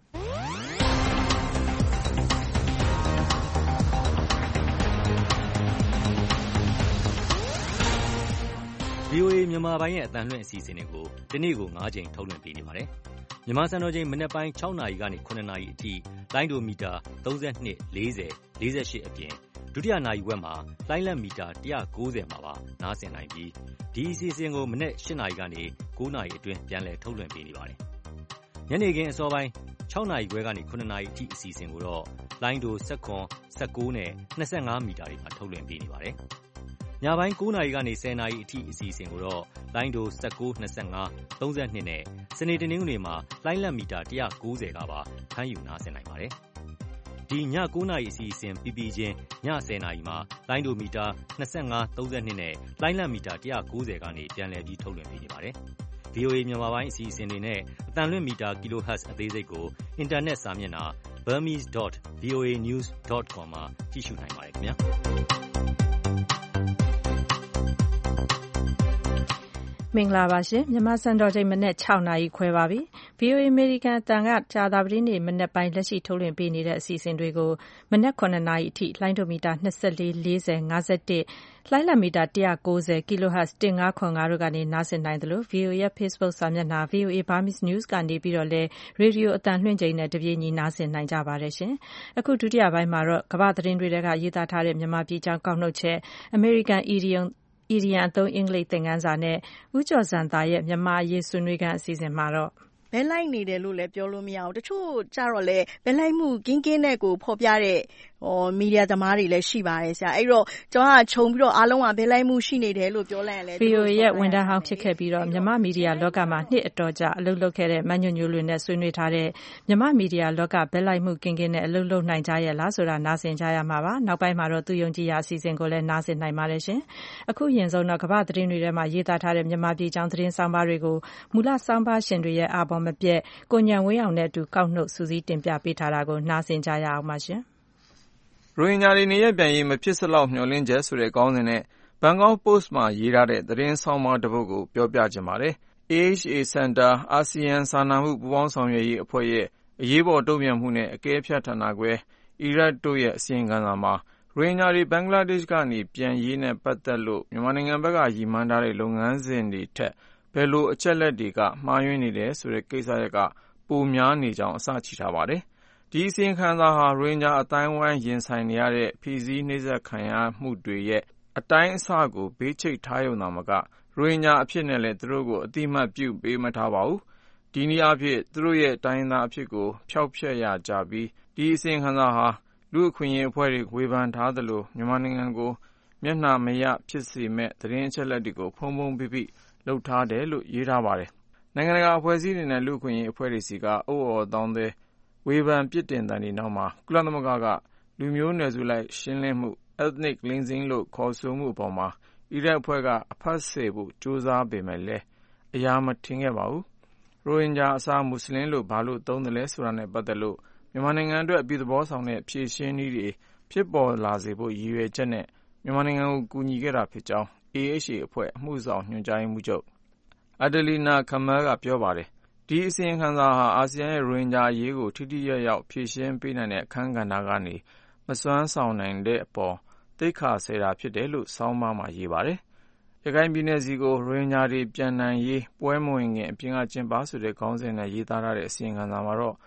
VOA မြန်မာပိုင်းရဲ့အသံလွှင့်အစီအစဉ်တွေကိုဒီနေ့ကို9ချိန်ထုတ်လွှင့်ပေးနေပါတယ်။မြန်မာစံတော်ချိန်မနက်ပိုင်း6နာရီကနေ9နာရီအထိလိုင်းဒိုမီတာ32 40 48အပြင်ဒုတိယနာရီဝက်မှာလိုင်းလက်မီတာ190မှာပါနားဆင်နိုင်ပြီးဒီအစီအစဉ်ကိုမနက်8နာရီကနေ9နာရီအတွင်းပြန်လည်ထုတ်လွှင့်ပေးနေပါတယ်။ညနေခင်းအစောပိုင်း6နာရီခွဲကနေ9နာရီအထိအစီအစဉ်ကိုတော့လိုင်းဒို19 19နဲ့25မီတာတွေမှာထုတ်လွှင့်ပေးနေပါတယ်။ညပိုင်း9 နာရီကနေ 10 နာရီအထိအစီအစဉ်ကိုတော့လိုင်းဒို19 25 32နဲ့စနေတနင်္ဂနွေမှာလိုင်းလက်မီတာ190ကပါဖမ်းယူနားဆင်နိုင်ပါတယ်။ဒီည9 နာရီအစီအစဉ်ပြီးပြီးချင်းည10 နာရီမှာလိုင်းဒိုမီတာ25 32နဲ့လိုင်းလက်မီတာ190ကနေပြန်လည်ပြီးထုတ်လွှင့်ပေးနေပါတယ်။ VOA မြန်မာပိုင်းအစီအစဉ်တွေနဲ့အသံလွှင့်မီတာ kilohertz အသေးစိတ်ကိုအင်တာနက်စာမျက်နှာ burmese.voanews.com မှာကြည့်ရှုနိုင်ပါတယ်ခင်ဗျာ။မင်္ဂလာပါရှင်မြန်မာစံတော်ချိန်မနေ့6နာရီခွဲပါပြီ VOA American အတန်ကကြာသပတေးနေ့မနေ့ပိုင်းလက်ရှိထုတ်လွှင့်ပေးနေတဲ့အစီအစဉ်တွေကိုမနေ့9နာရီအထိလိုင်းဒိုမီတာ24 40 51လိုင်းလက်မီတာ190 kHz 1505တို့ကနေနားဆင်နိုင်တယ်လို့ VOA ရဲ့ Facebook စာမျက်နှာ VOA Burmese News ကနေပြီးတော့လည်းရေဒီယိုအတန်လွှင့်ချိန်နဲ့တပြေးညီနားဆင်နိုင်ကြပါတယ်ရှင်အခုဒုတိယပိုင်းမှာတော့ကမ္ဘာသတင်းတွေကရေးသားထားတဲ့မြန်မာပြည်ကြောင်းကောက်နှုတ်ချက် American Idiom အသုံးအင်္ဂလိပ်သင်ခန်းစာနဲ့ဦးကျော်ဇံသာရဲ့မြန်မာရေးဆွေးနွေးခန်းအစီအစဉ်မှာတော့ဘဲလိုက်နေတယ်လို့လည်းပြောလို့မရဘူးတချို့ကြတော့လေဘဲလိုက်မှုကင်းကင်းနဲ့ကိုဖော်ပြတဲ့မီဒီယာသမားတွေလည်းရှိပါတယ်ဆရာအဲ့တော့ကျွန်တော်ကခြုံပြီးတော့အားလုံးကဘဲလိုက်မှုရှိနေတယ်လို့ပြောလိုက်ရင်လည်း VOA ရဲ့ဝန်ထမ်းဟောင်းဖြစ်ခဲ့ပြီးတော့မြန်မာမီဒီယာလောကမှာနှစ်အတော်ကြာအလုပ်လုပ်ခဲ့တဲ့မညွန့်ညိုလွင်နဲ့ဆွေးနွေးထားတဲ့မြန်မာမီဒီယာလောကဘဲလိုက်မှုကင်းကင်းနဲ့အလုပ်လုပ်နိုင်ကြရဲ့လားဆိုတာနားဆင်ကြရမှာပါနောက်ပိုင်းမှာတော့သူယုံကြည်ရာအစီအစဉ်ကိုလည်းနားဆင်နိုင်ပါတယ်ရှင်အခုရင်ဆုံးတော့ကမ္ဘာသတင်းတွေထဲမှာရေးသားထားတဲ့မြန်မာပြည်ကြောင်းသတင်းဆောင်ပါတွေကိုမူလဆောင်ပါရှင်တွေရဲ့အာဘော်မပြည့်ကိုညံဝင်းအောင်နဲ့အတူကောက်နှုတ်စူးစီးတင်ပြပေးထားတာကိုနားဆင်ကြရအောင်ပါရှင်ရိုဟင်ဂျာတွေနေရပြန်ရေးမဖြစ်စလောက်မျှော်လင့်ချက်ဆိုတဲ့ခေါင်းစဉ်နဲ့ဘန်ကောက်ပို့စ်မှာရေးထားတဲ့သတင်းဆောင်းပါးတစ်ပုဒ်ကိုပြောပြချင်ပါတယ်။ AHA Center အာဆီယံစာနာမှုပူးပေါင်းဆောင်ရွက်ရေးအဖွဲ့ရဲ့အရေးပေါ်တုံ့ပြန်မှုနဲ့အကဲဖြတ်ဌာနခွဲအီရတ်တို့ရဲ့အစီရင်ခံစာမှာရိုဟင်ဂျာတွေဘင်္ဂလားဒေ့ရှ်ကနေပြန်ရေးနဲ့ပတ်သက်လို့မြန်မာနိုင်ငံဘက်ကရည်မှန်းထားတဲ့လုပ်ငန်းစဉ်တွေထက်ဘယ်လိုအချက်လက်တွေကမှားယွင်းနေတယ်ဆိုတဲ့ကိစ္စရပ်ကပိုများနေကြောင်းအစချထားပါတယ်။ဒီအစီရင်ခံစာဟာရိုဟင်ဂျာအတိုင်းဝိုင်းရင်ဆိုင်နေရတဲ့ဖိစီးနှိပ်စက်ခံရမှုတွေရဲ့အတိုင်းအဆကိုဘေးချိတ်ထားရုံသာမကရိုဟင်ဂျာအဖြစ်နဲ့လည်းသူတို့ကိုအတိအမှတ်ပြုပေးမထားပါဘူး။ဒီနည်းအားဖြင့်သူတို့ရဲ့တိုင်းသားအဖြစ်ကိုဖျောက်ဖျက်ရကြပြီးဒီအစီရင်ခံစာဟာလူ့အခွင့်အရေးအဖွဲ့တွေဝေဖန်ထားသလိုမြန်မာနိုင်ငံကိုမျက်နှာမရဖြစ်စေမဲ့သတင်းအချက်အလက်တွေကိုဖုံးဖုံးဖိဖိလုပ်ထားတယ်လို့ရေးထားပါတယ်။နိုင်ငံတကာအဖွဲ့အစည်းတွေနဲ့လူ့အခွင့်အရေးအဖွဲ့တွေစီကဥပဒေတောင်းတဲ့ဝေဖန်ပြစ်တင်တဲ့နောက်မှာကုလသမဂ္ဂကလူမျိုးနွယ်စုလိုက်ရှင်းလင်းမှု ethnic cleansing လို့ခေါ်ဆိုမှုအပေါ်မှာအီရတ်အဖွဲ့ကအဖတ်ဆယ်ဖို့ကြိုးစားပေမဲ့လည်းအရာမထင်ခဲ့ပါဘူး။ရိုဟင်ဂျာအစားမွတ်စလင်လို့ဘာလို့သုံးတယ်လဲဆိုတာနဲ့ပတ်သက်လို့မြန်မာနိုင်ငံအတွက်အပြုသဘောဆောင်တဲ့ဖြည့်ရှင်းနည်းတွေဖြစ်ပေါ်လာစေဖို့ရည်ရွယ်ချက်နဲ့မြန်မာနိုင်ငံကိုကူညီခဲ့တာဖြစ်ကြောင်း AHA အဖွဲ့အမှုဆောင်ညွှန်ကြားရေးမှူးချုပ် Adelina Kamal ကပြောပါတယ်။ဒီအစီရင်ခံစာဟာအာဆီယံရဲ့ရိုဟင်ဂျာအရေးကိုထိထိရောက်ရောက်ဖြေရှင်းပေးနိုင်တဲ့အခန်းကဏ္ဍကနေမစွမ်းဆောင်နိုင်တဲ့အပေါ်သိက္ခာဆယ်တာဖြစ်တယ်လို့ဆောင်းပါးမှာရေးပါတယ်။ရခိုင်ပြည်နယ်စီကိုရိုဟင်ဂျာတွေပြန်နိုင်ရေးပွဲမဝင်ခင်အပြင်ကကျင်းပဆိုတဲ့ခေါင်းစဉ်နဲ့ရေးသားထားတဲ့အစီရင်ခံစာမှာတော့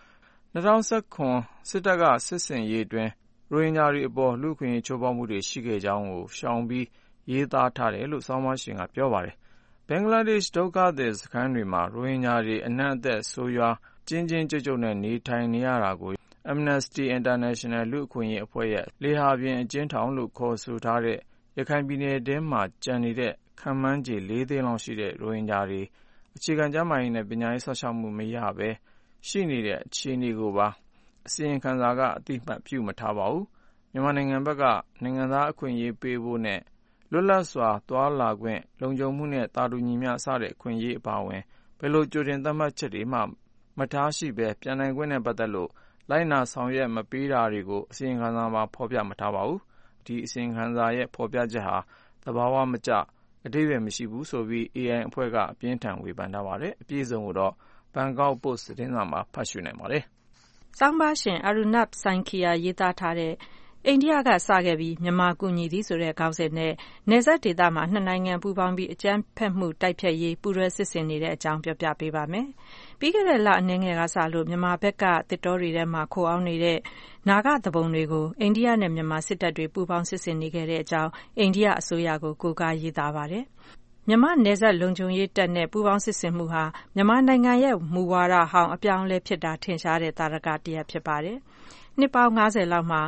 2019စစ်တပ်ကစစ်ဆင်ရေးအတွင်းရိုဟင်ဂျာတွေအပေါ်လူ့အခွင့်အရေးချိုးဖောက်မှုတွေရှိခဲ့ကြောင်းကိုရှောင်ပြီးရေးသားထားတယ်လို့ဆောင်းပါးရှင်ကပြောပါတယ်။ဘင်္ဂလားဒေ့ရှ်ဒုက္ခသည်စခန်းတွေမှာရိုဟင်ဂျာတွေအနံ့အသက်ဆိုးရွားကျဉ်းကျဉ်းကြုတ်ကြုတ်နဲ့နေထိုင်နေရတာကို Amnesty International လူ့အခွင့်အရေးအဖွဲ့ရဲ့လေဟာပြင်အကျဉ်းထောင်လို့ခေါ်ဆိုထားတဲ့ရခိုင်ပြည်နယ်ထဲမှာကျန်နေတဲ့ခန့်မှန်းခြေ4သိန်းလောက်ရှိတဲ့ရိုဟင်ဂျာတွေအခြေခံကျန်းမာရေးနဲ့ပညာရေးဆောက်ရှောက်မှုမရဘဲရှိနေတဲ့အခြေအနေကိုပါအစီရင်ခံစာကအသိအမှတ်ပြုမထားပါဘူး။မြန်မာနိုင်ငံဘက်ကနိုင်ငံသားအခွင့်အရေးပေးဖို့နဲ့လွတ်လပ်စွာသွားလာခွင့်လုံခြုံမှုနဲ့တာတူညီမျှစတဲ့အခွင့်အရေးအပါအဝင်ဘယ်လိုကြိုတင်သတ်မှတ်ချက်တွေမှမထားရှိဘဲပြန်နိုင်ခွင့်နဲ့ပတ်သက်လို့လိုက်နာဆောင်ရွက်မပေးတာတွေကိုအစီရင်ခံစာမှာဖော်ပြမထားပါဘူး။ဒီအစီရင်ခံစာရဲ့ဖော်ပြချက်ဟာသဘာဝမကျအဓိပ္ပာယ်မရှိဘူးဆိုပြီး AI အဖွဲ့ကအပြင်းထန်ဝေဖန်ထားပါတယ်။အပြည့်အစုံကိုတော့ဘန်ကောက်ပို့စ်သတင်းစာမှာဖတ်ရှုနိုင်ပါတယ်။ဆောင်းပါးရှင် Arunab Sankhia ရေးသားထားတဲ့အိန္ဒိယကစခဲ့ပြီးမြန်မာကူညီသည်ဆိုတဲ့ခေါင်းစဉ်နဲ့နယ်စပ်ဒေသမှာနှစ်နိုင်ငံပူးပေါင်းပြီးအကြမ်းဖက်မှုတိုက်ဖျက်ရေးပူးတွဲစစ်ဆင်နေတဲ့အကြောင်းပြောပြပေးပါမယ်။ပြီးခဲ့တဲ့လအနည်းငယ်ကစလို့မြန်မာဘက်ကတစ်တောတွေထဲမှာခိုအောင်းနေတဲ့နာဂသဘုံတွေကိုအိန္ဒိယနဲ့မြန်မာစစ်တပ်တွေပူးပေါင်းစစ်ဆင်နေခဲ့တဲ့အကြောင်းအိန္ဒိယအစိုးရကိုကိုးကားရေးသားပါတယ်။မြန်မာနယ်စပ်လုံခြုံရေးတပ်နဲ့ပူးပေါင်းစစ်ဆင်မှုဟာမြန်မာနိုင်ငံရဲ့မူဝါဒဟောင်းအပြောင်းအလဲဖြစ်တာထင်ရှားတဲ့သာဓကတစ်ရပ်ဖြစ်ပါတယ်။နှစ်ပေါင်း90လောက်မှာ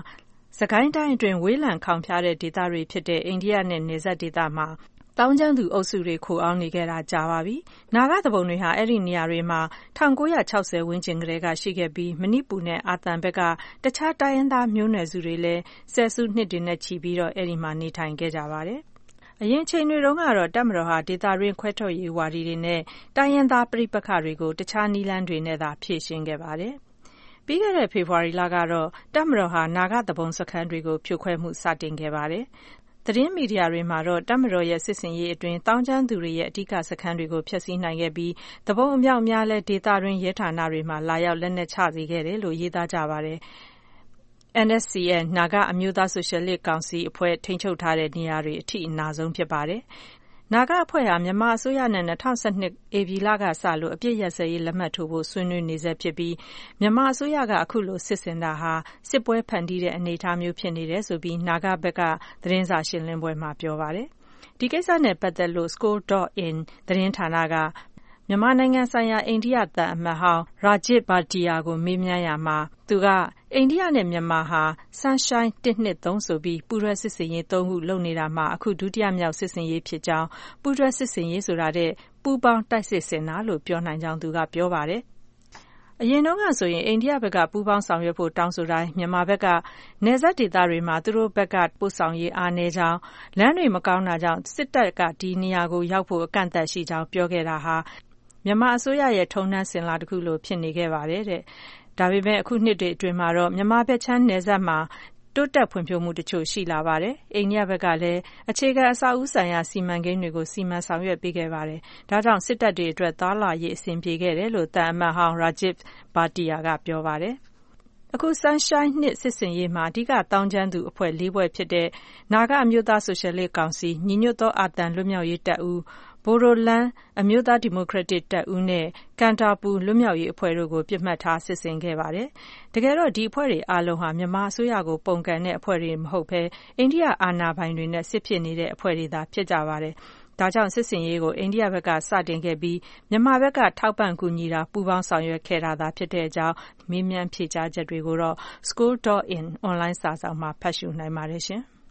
စကိုင်းတိုင်းအတွင်းဝေးလံခေါင်ဖျားတဲ့ဒေသတွေဖြစ်တဲ့အိန္ဒိယနဲ့နယ်စပ်ဒေသမှာတောင်ကျမ်းသူအုပ်စုတွေခိုအောင်းနေခဲ့တာကြာပါပြီ။နာဂသဘုံတွေဟာအဲ့ဒီနေရာတွေမှာ1960ဝန်းကျင်ကတည်းကရှိခဲ့ပြီးမဏိပူနဲ့အာသံဘက်ကတခြားတိုင်းရင်းသားမျိုးနွယ်စုတွေလည်းဆယ်စုနှစ်တွေနဲ့ချီပြီးတော့အဲ့ဒီမှာနေထိုင်ခဲ့ကြပါတယ်။အရင်ချိန်တွေတုန်းကတော့တပ်မတော်ဟာဒေသတွင်းခွဲထွက်ရေးဝါဒီတွေနဲ့တိုင်းရင်းသားပြိပက္ခတွေကိုတခြားနည်းလမ်းတွေနဲ့သာဖြေရှင်းခဲ့ပါတယ်။ပြီးခဲ့တဲ့ဖေဖော်ဝါရီလကတော့တပ်မတော်ဟာနာဂသဘုံစခန်းတွေကိုဖြိုခွဲမှုစတင်ခဲ့ပါတယ်။သတင်းမီဒီယာတွေမှာတော့တပ်မတော်ရဲ့စစ်ဆင်ရေးအတွင်းတောင်ကျမ်းသူတွေရဲ့အဓိကစခန်းတွေကိုဖျက်ဆီးနိုင်ခဲ့ပြီးသဘုံအမြောက်များလဲဒေသတွင်းရဲဌာနတွေမှာလာရောက်လက်နက်ချစေခဲ့တယ်လို့ရေးသားကြပါတယ်။ NSC ရဲ့နာဂအမျိုးသားဆိုရှယ်လစ်ကောင်စီအဖွဲ့ထိန်းချုပ်ထားတဲ့နေရာတွေအထိအနာဆုံးဖြစ်ပါတယ်။နာဂအဖွဲ့ဟာမြန်မာအစိုးရနဲ့2012ဧပြီလကစလို့အပြစ်ရစရေးလက်မှတ်ထိုးဖို့ဆွေးနွေးနေဆဲဖြစ်ပြီးမြန်မာအစိုးရကအခုလိုစစ်စင်တာဟာစစ်ပွဲဖန်တီးတဲ့အနေအထားမျိုးဖြစ်နေတယ်ဆိုပြီးနာဂဘက်ကသတင်းစာရှင်းလင်းပွဲမှာပြောပါတယ်။ဒီကိစ္စနဲ့ပတ်သက်လို့ Score.in သတင်းဌာနကမြန်မာနိုင်ငံဆိုင်ရာအိန္ဒိယသံအမတ်ဟောင်း Rajib Bhatia ကိုမေးမြန်းရာမှာသူကအိန္ဒိယနဲ့မြန်မာဟာ Sunshine 123ဆိုပြီးပူးတွဲစစ်စင်ရေး3ခုလုပ်နေတာမှာအခုဒုတိယမြောက်စစ်စင်ရေးဖြစ်ကြောင်းပူးတွဲစစ်စင်ရေးဆိုတာတဲ့ပူးပေါင်းတိုက်စစ်ဆင်တာလို့ပြောနိုင်ကြောင်းသူကပြောပါတယ်။အရင်တုန်းကဆိုရင်အိန္ဒိယဘက်ကပူးပေါင်းဆောင်ရွက်ဖို့တောင်းဆိုတိုင်းမြန်မာဘက်ကနယ်စပ်ဒေသတွေမှာသူတို့ဘက်ကပို့ဆောင်ရေးအားနည်းကြောင်းလမ်းတွေမကောင်းတာကြောင့်စစ်တပ်ကဒီနေရာကိုရောက်ဖို့အကန့်အသတ်ရှိကြောင်းပြောခဲ့တာဟာမြန်မာအစိုးရရဲ့ထုံနှံစင်လာတစ်ခုလိုဖြစ်နေခဲ့ပါတယ်တဲ့။ဒါပေမဲ့အခုနှစ်တွေအတွင်းမှာတော့မြန်မာဘက်ချမ်းနယ်စပ်မှာတိုးတက်ဖွံ့ဖြိုးမှုတချို့ရှိလာပါတယ်။အိန္ဒိယဘက်ကလည်းအခြေခံအဆောက်အဦဆိုင်ရာစီမံကိန်းတွေကိုစီမံဆောင်ရွက်ပေးခဲ့ပါတယ်။ဒါကြောင့်စစ်တပ်တွေအတွက်သားလာရေးအဆင်ပြေခဲ့တယ်လို့တန်အမတ်ဟောင်း Rajib Bhatia ကပြောပါတယ်။အခု Sunshine 2စစ်စင်ရေးမှာအဓိကတောင်းကျမ်းသူအဖွဲ့၄ဖွဲ့ဖြစ်တဲ့နာဂအမျိုးသားဆိုရှယ်လစ်ကောင်စီညီညွတ်သောအာသံလွတ်မြောက်ရေးတပ်ဦးဘိုဒိုလန်းအမျိုးသားဒီမိုကရက်တစ်တပ်ဦးနဲ့ကန်တာပူလွတ်မြောက်ရေးအဖွဲ့တို့ကိုပြစ်မှတ်ထားစစ်ဆင်ခဲ့ပါတယ်။တကယ်တော့ဒီအဖွဲ့တွေအားလုံးဟာမြန်မာအစိုးရကိုပုံကန်တဲ့အဖွဲ့တွေမဟုတ်ဘဲအိန္ဒိယအာဏာပိုင်တွေနဲ့စစ်ဖြစ်နေတဲ့အဖွဲ့တွေသာဖြစ်ကြပါတယ်။ဒါကြောင့်စစ်စင်ရေးကိုအိန္ဒိယဘက်ကစတင်ခဲ့ပြီးမြန်မာဘက်ကထောက်ပံ့ကူညီတာပူးပေါင်းဆောင်ရွက်ခဲ့တာသာဖြစ်တဲ့အကြောင်းမေးမြန်းဖြေကြားချက်တွေကိုတော့ School.in အွန်လိုင်းစာစောင်မှာဖတ်ရှုနိုင်ပါတယ်ရှင်။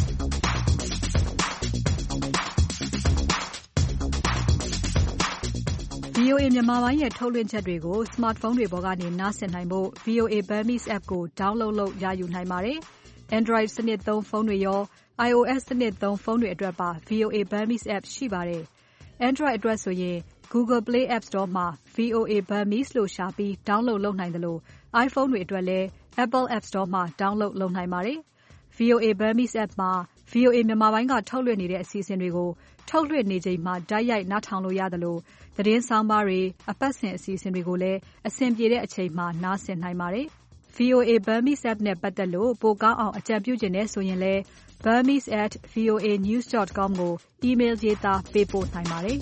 VOA မြန်မာပိုင်းရဲ့ထုတ်လွှင့်ချက်တွေကို smartphone တွေပေါ်ကနေနားဆင်နိုင်ဖို့ VOA Burmese app ကို download လုပ်ရယူနိုင်ပါတယ်။ Android စနစ်သုံးဖုန်းတွေရော iOS စနစ်သုံးဖုန်းတွေအတွက်ပါ VOA Burmese app ရှိပါတယ်။ Android အတွက်ဆိုရင် Google Play App Store မှာ VOA Burmese လို့ရှာပြီး download လုပ်နိုင်တယ်လို့ iPhone တွေအတွက်လည်း Apple App Store မှာ download လုပ်နိုင်ပါတယ်။ VOA Burmese app မှာ VOA မြန်မာပိုင်းကထုတ်လွှင့်နေတဲ့အစီအစဉ်တွေကိုထုတ်လွှင့်နေချိန်မှာတိုက်ရိုက်နားထောင်လို့ရတယ်လို့သတင်းဆောင်ပါတွေအပတ်စဉ်အစီအစဉ်တွေကိုလည်းအဆင်ပြေတဲ့အချိန်မှာနားဆင်နိုင်ပါတယ်။ VOA Burmese app နဲ့ပတ်သက်လို့ပိုကောင်းအောင်အကြံပြုချင်တဲ့ဆိုရင်လည်း burmese@voanews.com ကို email ရေးသားပေးပို့နိုင်ပါတယ်။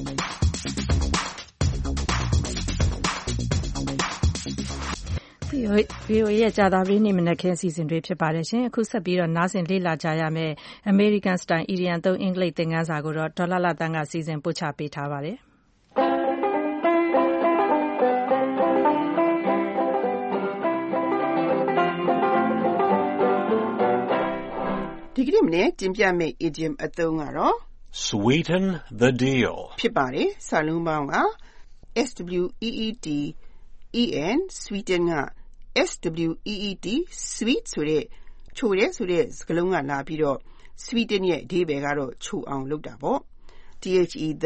VOA ရဲ့ကြာသပတေးနေ့မနက်ခင်းအစီအစဉ်တွေဖြစ်ပါတယ်ရှင်။အခုဆက်ပြီးတော့နားဆင်လေ့လာကြရမယ် American Style Idiom သုံးအင်္ဂလိပ်သင်ခန်းစာကိုတော့ဒေါ်လာတန်းကစီစဉ်ပို့ချပေးထားပါတယ်ဒီကနေ့မနေ့တင်ပြမယ့် idiom အသုံးကတော့ sweeten the deal ဖြစ်ပါတယ်။စာလုံးပေါင်းက SWEET sweeten က SWEET sweet ဆိုတဲ့ချိုတဲ့ဆိုတဲ့စကားလုံးကလာပြီးတော့ sweeten ရဲ့အဓိပ္ပာယ်ကတော့ချိုအောင်လုပ်တာပေါ့။ the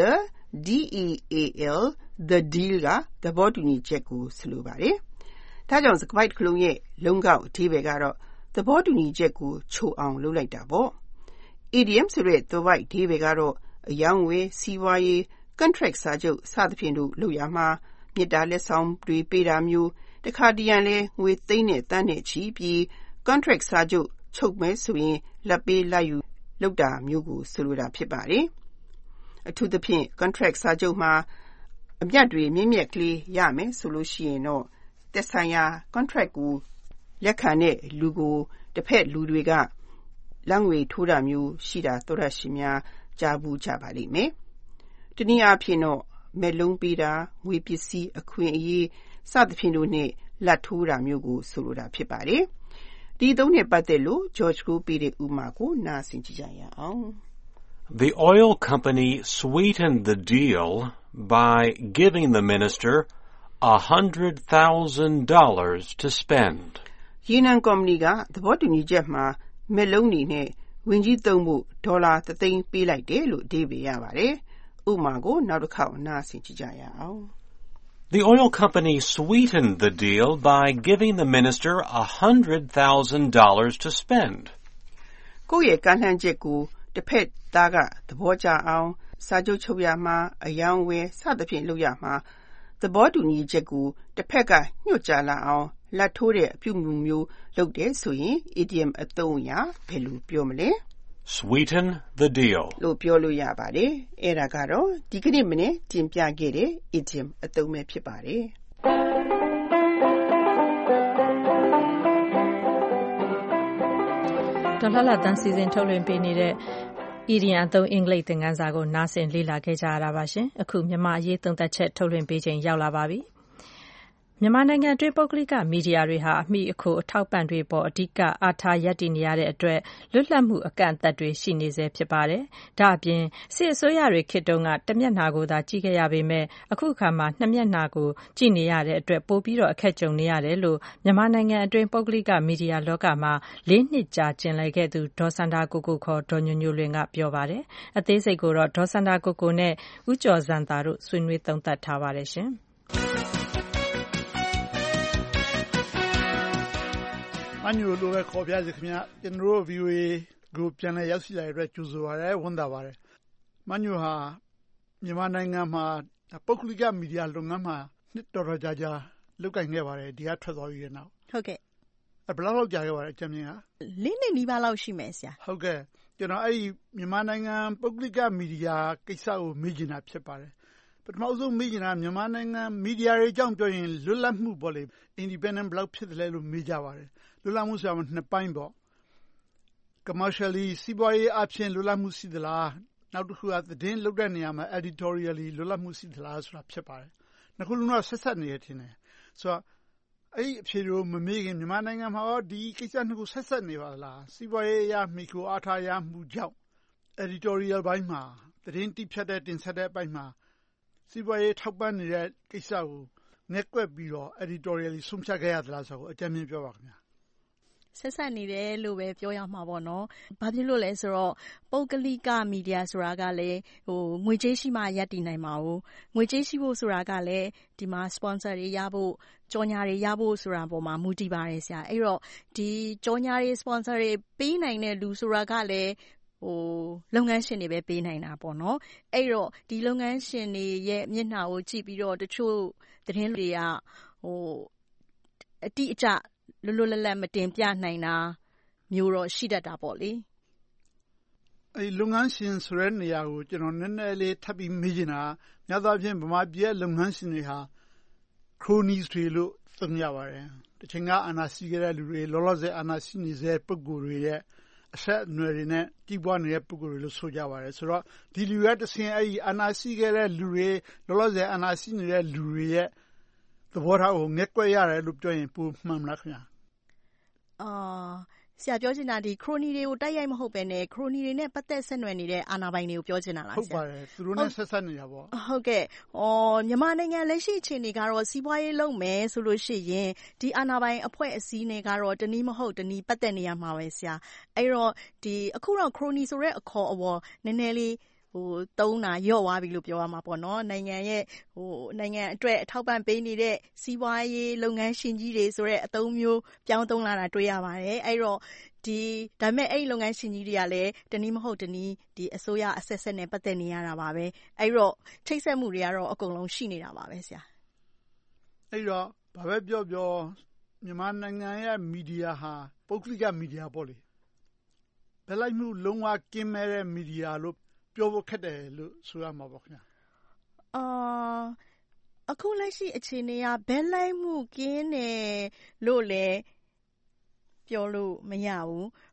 DEAL the deal ကသဘောတူညီချက်ကိုဆိုလိုပါတယ်။ဒါကြောင့်စကားပိုက်တစ်ခုလုံးရဲ့လုံးကောက်အဓိပ္ပာယ်ကတော့သဘောတူညီချက်ကိုချိုအောင်လုပ်လိုက်တာပေါ့။ idiom ဆိုတဲ့သွယ်ဝိုက်အဓိပ္ပာယ်ကတော့အယောင်းဝယ်စီးပွားရေး contract စာချုပ်စသဖြင့်တို့လုပ်ရမှာမြစ်တာလက်ဆောင်တွေပေးတာမျိုးတခါတရံလဲငွေသိန်းနဲ့တန်းနဲ့ချီပြီး contract စာချုပ်ချုပ်မယ်ဆိုရင်လက်ပေးလက်ယူလုပ်တာမျိုးကိုဆိုလိုတာဖြစ်ပါတယ်။အထူးသဖြင့် contract စာချုပ်မှာအမြတ်တွေမြင့်မြတ်ကလေးရမယ်ဆိုလို့ရှိရင်တော့သက်ဆိုင်ရာ contract ကိုလက်ခံတဲ့လူကိုတစ်ဖက်လူတွေကလက်ငွေထိုးတာမျိုးရှိတာသောတရှင်များကြားဘူးကြပါလိမ့်မယ်။တနည်းအားဖြင့်တော့မဲ့လုံးပေးတာငွေပစ္စည်းအခွင့်အရေးစသဖြင့်တို့နဲ့လက်ထိုးတာမျိုးကိုဆိုလိုတာဖြစ်ပါတယ်။ဒီသုံးနဲ့ပတ်သက်လို့ George ကိုပေးတဲ့ဥပမာကိုနားဆင်ကြည့်ကြရအောင် The oil company sweetened the deal by giving the minister $100,000 to spend. ရေနံကုမ္ပဏီကသဘောတူညီချက်မှာမက်လုံးနေနဲ့ဝင်ကြီးသုံးဖို့ဒေါ်လာ3သိန်းပေးလိုက်တယ်လို့အဓိပ္ပာယ်ရပါတယ်ဥပမာကိုနောက်တစ်ခေါက်နားဆင်ကြည့်ကြရအောင် The oil company sweetened the deal by giving the minister $100,000 to spend. ကိုယ့်ရဲ့ကမ်းလှမ်းချက်ကိုတစ်ဖက်သားကသဘောကျအောင်စာချုပ်ချုပ်ရမှာအယောင်ဝယ်စသဖြင့်လုပ်ရမှာသဘောတူညီချက်ကိုတစ်ဖက်ကညှို့ကြလာအောင်လက်ထိုးတဲ့အပြုအမူမျိုးလုပ်တဲ့ဆိုရင် idiom အသုံးအရာဘယ်လိုပြောမလဲ Sweeten the deal. လို့ပြောလို့ရပါတယ်အဲ့ဒါကတော့ဒီကနေ့မနေ့တင်ပြခဲ့တဲ့ idiom အသုံးပဲဖြစ်ပါတယ်ဒေါ်လှလှတန်းစီစဉ်ထုတ်လွှင့်ပေးနေတဲ့ idiom အသုံးအင်္ဂလိပ်သင်ခန်းစာကိုနားဆင်လေ့လာခဲ့ကြရတာပါရှင်အခုမြန်မာအရေးသုံးသပ်ချက်ထုတ်လွှင့်ပေးချိန်ရောက်လာပါပြီမြန်မာနိုင်ငံတွင်းပုဂ္ဂလိကမီဒီယာတွေဟာအမိအခိုအထောက်ပံ့တွေပေါ်အဓိကအားထားရပ်တည်နေရတဲ့အတွက်လွတ်လပ်မှုအကန့်အသတ်တွေရှိနေဆဲဖြစ်ပါတယ်။ဒါအပြင်စစ်အစိုးရတွေခေတ်တုန်းကတစ်မျက်နှာကိုသာကြည့်ခဲ့ရပေမဲ့အခုအခါမှာနှစ်မျက်နှာကိုကြည့်နေရတဲ့အတွက်ပိုပြီးတော့အခက်ကြုံနေရတယ်လို့မြန်မာနိုင်ငံအတွင်းပုဂ္ဂလိကမီဒီယာလောကမှာ4 နှစ်ကြာကျင်လည်ခဲ့သူဒေါ်စန္ဒာကိုကိုခေါ်ဒေါ်ညိုညိုလွင်ကပြောပါတယ်။အသေးစိတ်ကိုတော့ဒေါ်စန္ဒာကိုကိုနဲ့ဦးကျော်ဇံသာတို့ဆွေးနွေးသုံးသပ်ထားပါတယ်ရှင်။မညိုလိုပဲခေါ်ပြစေခင်ဗျာကျွန်တော်တို့ VOA ကိုပြန်လည်ရောက်ရှိလာတဲ့အတွက်ကြိုဆိုပါရစေဝန်တာပါတယ်မညိုဟာမြန်မာနိုင်ငံမှာပုဂ္ဂလိကမီဒီယာလုပ်ငန်းမှာနှစ်တော်တော်ကြာလုပ်ကိုင်ခဲ့ပါတယ်ဒီကထွက်သွားပြီးတဲ့နောက်ဟုတ်ကဲ့ဘယ်လောက်ကြာခဲ့ပါလဲအကြမ်းမြင်က 4 နှစ်နီးပါးလောက်ရှိမယ်ဆရာဟုတ်ကဲ့ကျွန်တော်အဲ့ဒီမြန်မာနိုင်ငံပုဂ္ဂလိကမီဒီယာကိစ္စကိုမေးချင်တာဖြစ်ပါတယ်ပထမဆုံးမေးချင်တာမြန်မာနိုင်ငံမီဒီယာတွေအကြောင်းပြောရင်လွတ်လပ်မှုပေါ့လေ independent ဘယ်လောက်ဖြစ်တယ်လဲလို့မေးကြပါတယ်လွတ်လပ်မှုဆိုတာနှစ်ပိုင်းပေါ့ commercially စီးပွားရေးအဖြစ်လွတ်လပ်မှုရှိသလားနောက်တစ်ခုကသတင်းလုပ်တဲ့နေရာမှာ editorially လွတ်လပ်မှုရှိသလားဆိုတာဖြစ်ပါတယ်နှစ်ခုလုံးကဆက်ဆက်နေရထင်တယ်ဆိုတော့အဲ့ဒီအဖြေကိုမမေးခင်မြန်မာနိုင်ငံမှာရောဒီကိစ္စနှစ်ခုဆက်ဆက်နေပါလားစီးပွားရေးအရမိခိုအားထားရမှုကြောင့် editorial ဘိုင်းမှာသတင်းတိဖြတ်တဲ့တင်ဆက်တဲ့အပိုင်းမှာစီးပွားရေးထောက်ပံ့နေတဲ့ကိစ္စကိုငဲ့ကွက်ပြီးတော့ editorially ဆုံးဖြတ်ခဲ့ရသလားဆိုတော့အကြမ်းမြင်ပြောပါခင်ဗျာဆက်ဆက်နေတယ်လို့ပဲပြောရမှာပေါ့နော်။ဘာဖြစ်လို့လဲဆိုတော့ပုဂ္ဂလိကမီဒီယာဆိုတာကလည်းငွေကြေးရှိမှရပ်တည်နိုင်မှာဘူး။ငွေကြေးရှိဖို့ဆိုတာကလည်းဒီမှာ sponsor တွေရဖို့ကြော်ညာတွေရဖို့ဆိုတာပေါ်မှာမူတည်ပါတယ်ဆရာ။အဲ့တော့ဒီကြော်ညာတွေ sponsor တွေပေးနိုင်တဲ့လူဆိုတာကလည်းလုပ်ငန်းရှင်တွေပဲပေးနိုင်တာပေါ့နော်။အဲ့တော့ဒီလုပ်ငန်းရှင်တွေရဲ့မျက်နှာကိုကြည့်ပြီးတော့တချို့သတင်းတွေကအတိအကျလွတ်လွတ်လပ်လပ်မတင်ပြနိုင်တာမျိုးတော့ရှိတတ်တာပေါ့လေအဲ့လုပ်ငန်းရှင်ဆိုတဲ့နေရာကိုကျွန်တော်နည်းနည်းလေးထပ်ပြီးမေးချင်တာများသောအားဖြင့်ဗမာပြည်ရဲ့လုပ်ငန်းရှင်တွေဟာ cronies တွေလို့သုံးရပါတယ်တချိန်ကအာဏာရှိခဲ့တဲ့လူတွေလောလောဆယ်အာဏာရှိနေစေပုဂ္ဂိုလ်တွေရဲ့အဆက်အနွယ်တွေနဲ့ကြီးပွားနေတဲ့ပုဂ္ဂိုလ်တွေလို့ဆိုကြပါတယ်ဆိုတော့ဒီလူရဲ့တဆင်အဲ့ဒီအာဏာရှိခဲ့တဲ့လူတွေလောလောဆယ်အာဏာရှိနေတဲ့လူတွေရဲ့သဘောထားကိုငဲ့ကွက်ရတယ်လို့ပြောရင်ပိုမှန်မလားခင်ဗျာဆရာပြောချင်တာဒီခရိုနီတွေကိုတိုက်ရိုက်မဟုတ်ပဲနဲ့ခရိုနီတွေနဲ့ပတ်သက်ဆက်နွယ်နေတဲ့အာဏာပိုင်တွေကိုပြောချင်တာလားဆရာဟုတ်ပါတယ်သူတို့နဲ့ဆက်ဆက်နေတာပေါ့ဟုတ်ကဲ့မြန်မာနိုင်ငံလက်ရှိအခြေအနေကတော့စီးပွားရေးလုပ်မယ်ဆိုလို့ရှိရင်ဒီအာဏာပိုင်အဖွဲ့အစည်းတွေကတော့တနည်းမဟုတ်တနည်းပတ်သက်နေရမှာပဲဆရာအဲ့တော့ဒီအခုတော့ခရိုနီဆိုတဲ့အခေါ်အဝေါ်နည်းနည်းလေးသုံးတာရော့သွားပြီလို့ပြောရမှာပေါ့နော်နိုင်ငံရဲ့နိုင်ငံအတွက်အထောက်ပံ့ပေးနေတဲ့စီးပွားရေးလုပ်ငန်းရှင်ကြီးတွေဆိုတဲ့အသုံးမျိုးပြောင်းသုံးလာတာတွေ့ရပါတယ်အဲ့တော့ဒါပေမဲ့အဲ့ဒီလုပ်ငန်းရှင်ကြီးတွေကလည်းတနည်းမဟုတ်တနည်းဒီအစိုးရအဆက်ဆက်နဲ့ပတ်သက်နေရတာပါပဲအဲ့တော့ချိတ်ဆက်မှုတွေကတော့အကုန်လုံးရှိနေတာပါပဲဆရာအဲ့တော့ဘာပဲပြောမြန်မာနိုင်ငံရဲ့မီဒီယာဟာပုဂ္ဂလိကမီဒီယာပေါ့လေဘယ်လိုက်မှုလုံးဝကင်းမဲ့တဲ့မီဒီယာလို့ပြောဖို့ခက်တယ်လို့ဆိုရမှာပေါ့ခင်ဗျာအခုလက်ရှိအခြေအနေကဘယ်လိုက်မှုကင်းတယ်လို့လည်းပြောလို့မရဘူး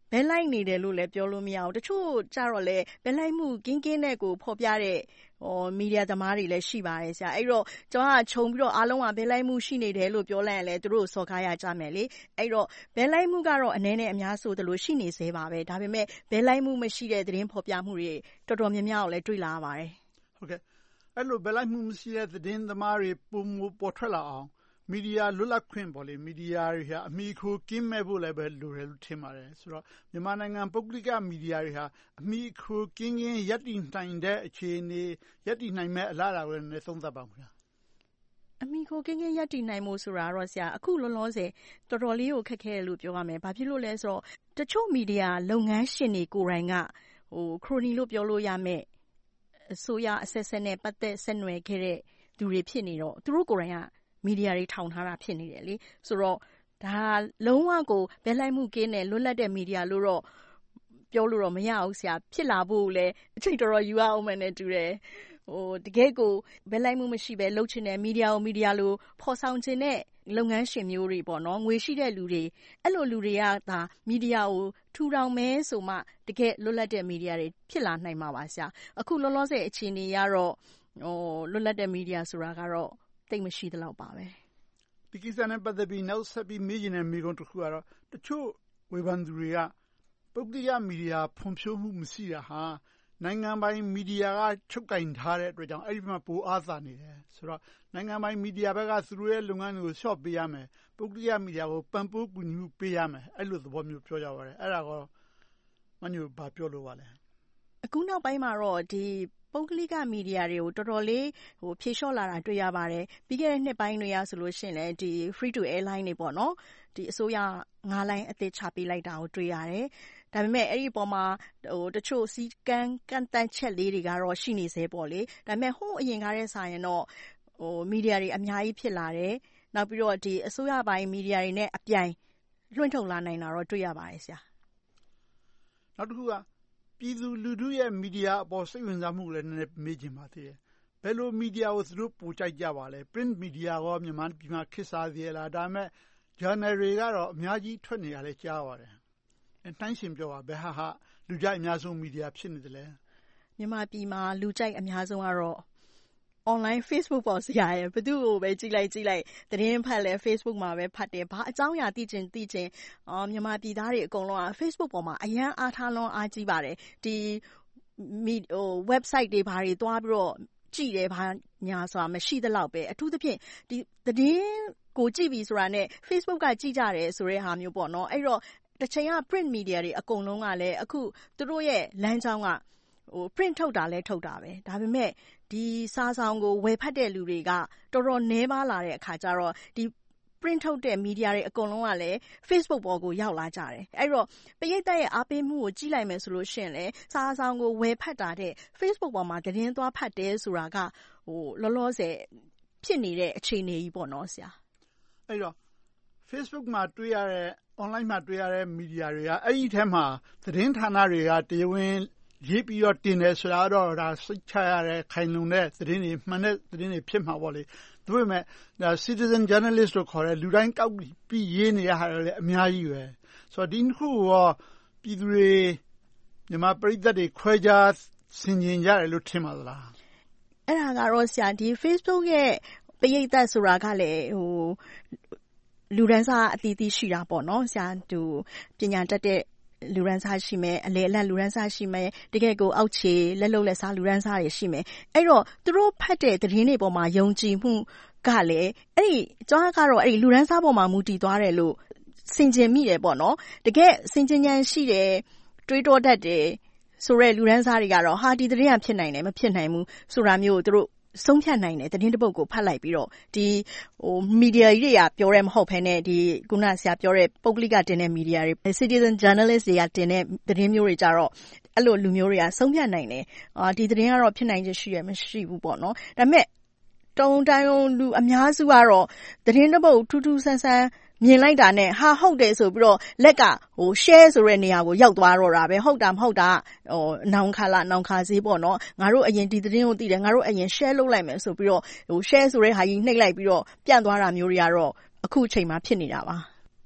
ဘဲလိုက်နေတယ်လို့လည်းပြောလို့မရဘူးတချို့ကြတော့လေဘဲလိုက်မှုကင်းကင်းနဲ့ကိုဖော်ပြတဲ့မီဒီယာသမားတွေလည်းရှိပါတယ်ဆရာအဲ့တော့ကျွန်တော်ကခြုံပြီးတော့အားလုံးကဘဲလိုက်မှုရှိနေတယ်လို့ပြောလိုက်ရင်လည်းသူတို့စော်ကားရကြမယ်လေအဲ့တော့ဘဲလိုက်မှုကတော့အနေနဲ့အများဆိုသလိုရှိနေသေးပါပဲဒါပေမဲ့ဘဲလိုက်မှုမရှိတဲ့သတင်းဖော်ပြမှုတွေတော်တော်များများကိုလည်းတွေ့လာရပါတယ်ဟုတ်ကဲ့အဲ့လိုဘဲလိုက်မှုမရှိတဲ့သတင်းသမားတွေပုံမပေါ်ထွက်လာအောင်မီဒီယာလွတ်လပ်ခွင့်ပေါ့လေမီဒီယာတွေဟာအမိခိုကင်းမဲ့ဖို့လည်းပဲလိုတယ်လို့ထင်ပါတယ်ဆိုတော့မြန်မာနိုင်ငံပုဂ္ဂလိကမီဒီယာတွေဟာအမိခိုကင်းရပ်တည်နိုင်တဲ့အခြေအနေရပ်တည်နိုင်မဲ့အလားအလာတွေနဲ့သုံးသပ်ပါဦးလားအမိခိုကင်းရပ်တည်နိုင်မှုဆိုတာတော့ဆရာအခုလောလောဆယ်တော်တော်လေးကိုခက်ခဲတယ်လို့ပြောရမယ်ဘာဖြစ်လို့လဲဆိုတော့တချို့မီဒီယာလုပ်ငန်းရှင်တွေကိုယ်တိုင်ကခရိုနီလို့ပြောလို့ရမယ်အစိုးရအဆက်ဆက်နဲ့ပတ်သက်ဆက်နွယ်ခဲ့တဲ့သူတွေဖြစ်နေတော့သူတို့ကိုယ်တိုင်ကမီဒီယာတွေထောင်ထားတာဖြစ်နေတယ်လေဆိုတော့ဒါလုံးဝကိုဘဲလိုက်မှုကင်းတဲ့လွတ်လပ်တဲ့မီဒီယာလို့တော့ပြောလို့တော့မရဘူးဆရာဖြစ်လာဖို့လည်းအချိန်တော်တော်ယူရအောင်မယ်နဲ့တူတယ်တကယ်ကိုဘဲလိုက်မှုမရှိပဲလှုပ်ချင်တဲ့မီဒီယာကိုမီဒီယာလိုဖော်ဆောင်ချင်တဲ့လုပ်ငန်းရှင်မျိုးတွေပေါ့နော်ငွေရှိတဲ့လူတွေအဲ့လိုလူတွေကဒါမီဒီယာကိုထူထောင်မဲဆိုမှတကယ်လွတ်လပ်တဲ့မီဒီယာတွေဖြစ်လာနိုင်မှာပါဆရာအခုလောလောဆယ်အခြေအနေရတော့လွတ်လပ်တဲ့မီဒီယာဆိုတာကတော့တိတ်မရှိသလောက်ပါပဲဒီကိစ္စနဲ့ပတ်သက်ပြီးနောက်ဆက်ပြီးမေးချင်တဲ့မေးခွန်းတစ်ခုကတော့တချို့ဝေဖန်သူတွေကပုဂ္ဂလိကမီဒီယာဖွံ့ဖြိုးမှုမရှိတာဟာနိုင်ငံပိုင်မီဒီယာကချုပ်ကင်ထားတဲ့အတွက်ကြောင့်အဲ့ဒီမှာပိုအားသာနေတယ်ဆိုတော့နိုင်ငံပိုင်မီဒီယာဘက်ကသူတို့ရဲ့လုပ်ငန်းတွေကိုလျှော့ပေးရမယ်ပုဂ္ဂလိကမီဒီယာကိုပံ့ပိုးကူညီမှုပေးရမယ်အဲ့လိုသဘောမျိုးပြောကြပါတယ်အဲ့ဒါကောမညိုဘာပြောလို့ပါလဲအခုနောက်ပိုင်းမှာတော့ဒီပုဂ္ဂလိကမီဒီယာတွေကိုတော်တော်လေးဖြေလျှော့လာတာတွေ့ရပါတယ်ပြီးခဲ့တဲ့နှစ်ပိုင်းတွေကဆိုလို့ရှိရင်လည်းဒီ free to air line တွေပေါ့နော်ဒီအစိုးရ9 line အသစ်ချပေးလိုက်တာကိုတွေ့ရတယ်ဒါပေမဲ့အဲ့ဒီပေါ်မှာတချို့စီကံတန့်ချက်လေးတွေကတော့ရှိနေသေးပေါ့လေဒါပေမဲ့ဟိုအရင်ကားတဲ့ဆိုင်ရင်တော့မီဒီယာတွေအများကြီးဖြစ်လာတယ်နောက်ပြီးတော့ဒီအစိုးရပိုင်းမီဒီယာတွေနဲ့အပြိုင်လွှင့်ထုတ်လာနိုင်တာတော့တွေ့ရပါတယ်ဆရာနောက်တစ်ခုကပြည်သူလူထုရဲ့မီဒီယာအပေါ်စိတ်ဝင်စားမှုလည်းနည်းနည်းမေးချင်ပါသေးတယ်ဘယ်လိုမီဒီယာကိုသူတို့ပိုကြိုက်ကြပါလဲ print media ရောမြန်မာပြည်မှာခေတ်စားသေးလားဒါပေမဲ့ journal တွေကတော့အများကြီးထွက်နေတာလည်းကြားပါတယ်တိုင်းရှင်ပြောပါဘယ်ဟာလူကြိုက်အများဆုံးမီဒီယာဖြစ်နေတယ်လဲမြန်မာပြည်မှာလူကြိုက်အများဆုံးကတော့ online Facebook ပေါ်ဆရာရဲ့ဘယ်သူ့ကိုပဲကြည့်လိုက်သတင်းဖတ်လဲ Facebook မှာပဲဖတ်တယ်ဘာအကြောင်းအရာသိချင်မြန်မာပြည်သားတွေအကုန်လုံးက Facebook ပေါ်မှာအရန်အားထားလွန်အားကြီးပါတယ်ဒီwebsite တွေဘာတွေသွားပြီးတော့ကြည့်တယ်ဘာညာဆိုတာမရှိသလောက်ပဲအထူးသဖြင့်ဒီသတင်းကိုကြည့်ပြီဆိုတာနဲ့ Facebook ကကြည့်ကြတယ်ဆိုတဲ့ဟာမျိုးပေါ့နော်အဲ့တော့တစ်ချိန်က print media တွေအကုန်လုံးကလည်းအခုသူတို့ရဲ့လမ်းကြောင်းကprint ထုတ်တာလဲထုတ်တာပဲဒါပေမဲ့ဒီစာဆောင်ကိုဝယ်ဖတ်တဲ့လူတွေကတော်တော်နည်းပါးလာတဲ့အခါကျတော့ဒီ print ထုတ်တဲ့ media တွေအကုန်လုံးကလည်း Facebook ပေါ်ကိုရောက်လာကြတယ်အဲ့တော့ပရိသတ်ရဲ့အားပေးမှုကိုကြည့်လိုက်မယ်ဆိုလို့ရှိရင်လည်းစာဆောင်ကိုဝယ်ဖတ်တာတဲ့ Facebook ပေါ်မှာသတင်းသွားဖတ်တယ်ဆိုတာကလောလောဆယ်ဖြစ်နေတဲ့အခြေအနေကြီးပေါ့နော်ဆရာအဲ့တော့ Facebook မှာတွေ့ရတဲ့ online မှာတွေ့ရတဲ့ media တွေကအဲ့ဒီထဲမှာသတင်းဌာနတွေကတရားဝင်ရေးပြီးတော့တင်တယ်ဆိုတာတော့ဒါစိတ်ချရတဲ့ခိုင်လုံတဲ့သတင်းတွေမှန်တဲ့သတင်းတွေဖြစ်မှာပေါ့လေဒါပေမဲ့ဒါ citizen journalist လို့ခေါ်တဲ့လူတိုင်းကောက်ပြီးရေးနေရတာလည်းအများကြီးပဲဆိုတော့ဒီနှစ်ခုရောပြည်သူတွေမြန်မာပရိသတ်တွေခွဲခြားဆင်ခြင်ကြတယ်လို့ထင်ပါသလားအဲ့ဒါကတော့ဆရာဒီ Facebook ရဲ့ပရိသတ်ဆိုတာကလည်းလူရန်စာအသီးသီးရှိတာပေါ့နော်ဆရာသူပညာတတ်တဲ့လူရန်စားရှိမယ်အလေအလတ်လူရန်စားရှိမယ်တကယ်ကိုအောက်ခြေလက်လုံလက်စားလူရန်စားတွေရှိမယ်အဲ့တော့သူတို့ဖတ်တဲ့သတင်းတွေပေါ်မှာယုံကြည်မှုကလည်းအဲ့ဒီကျွန်တော်ကတော့အဲ့ဒီလူရန်စားပေါ်မှာမူတည်သွားတယ်လို့စင်ကြင်မိတယ်ပေါ့နော်တကယ်စင်ကြင်ဉာဏ်ရှိတယ်တွေးတောတတ်တယ်ဆိုရဲလူရန်စားတွေကတော့ဟာဒီသတင်းကဖြစ်နိုင်တယ်မဖြစ်နိုင်ဘူးဆိုတာမျိုးသူတို့ဆုံးဖြတ်နိုင်တယ်သတင်းတစ်ပုဒ်ကိုဖတ်လိုက်ပြီးတော့ဒီမီဒီယာကြီးတွေကပြောရဲမဟုတ်ဘဲနဲ့ဒီခုနဆရာပြောတဲ့ပုဂ္ဂလိကတင်တဲ့မီဒီယာတွေ citizen journalist တွေကတင်တဲ့သတင်းမျိုးတွေကြတော့အဲ့လိုလူမျိုးတွေကဆုံးဖြတ်နိုင်တယ်ဒီသတင်းကတော့ဖြစ်နိုင်ခြင်းရှိရမရှိဘူးပေါ့နော်ဒါပေမဲ့တုံတိုင်းလူအများစုကတော့သတင်းတစ်ပုဒ်ထူးထူးဆန်းဆန်းမြင်လိုက်တာနဲ့ဟာဟုတ်တယ်ဆိုပြီးတော့လက်ကshare ဆိုတဲ့နေရာကိုရောက်သွားတော့တာပဲဟုတ်တာမဟုတ်တာနောင်ခါလာနောင်ခါစေးပေါ့နော်ငါတို့အရင်ဒီသတင်းကိုသိတယ်ငါတို့အရင် share လုပ်လိုက်မယ်ဆိုပြီးတော့share ဆိုတဲ့ဟာကြီးနှိပ်လိုက်ပြီးတော့ပြန့်သွားတာမျိုးတွေကတော့အခုအချိန်မှာဖြစ်နေတာပါ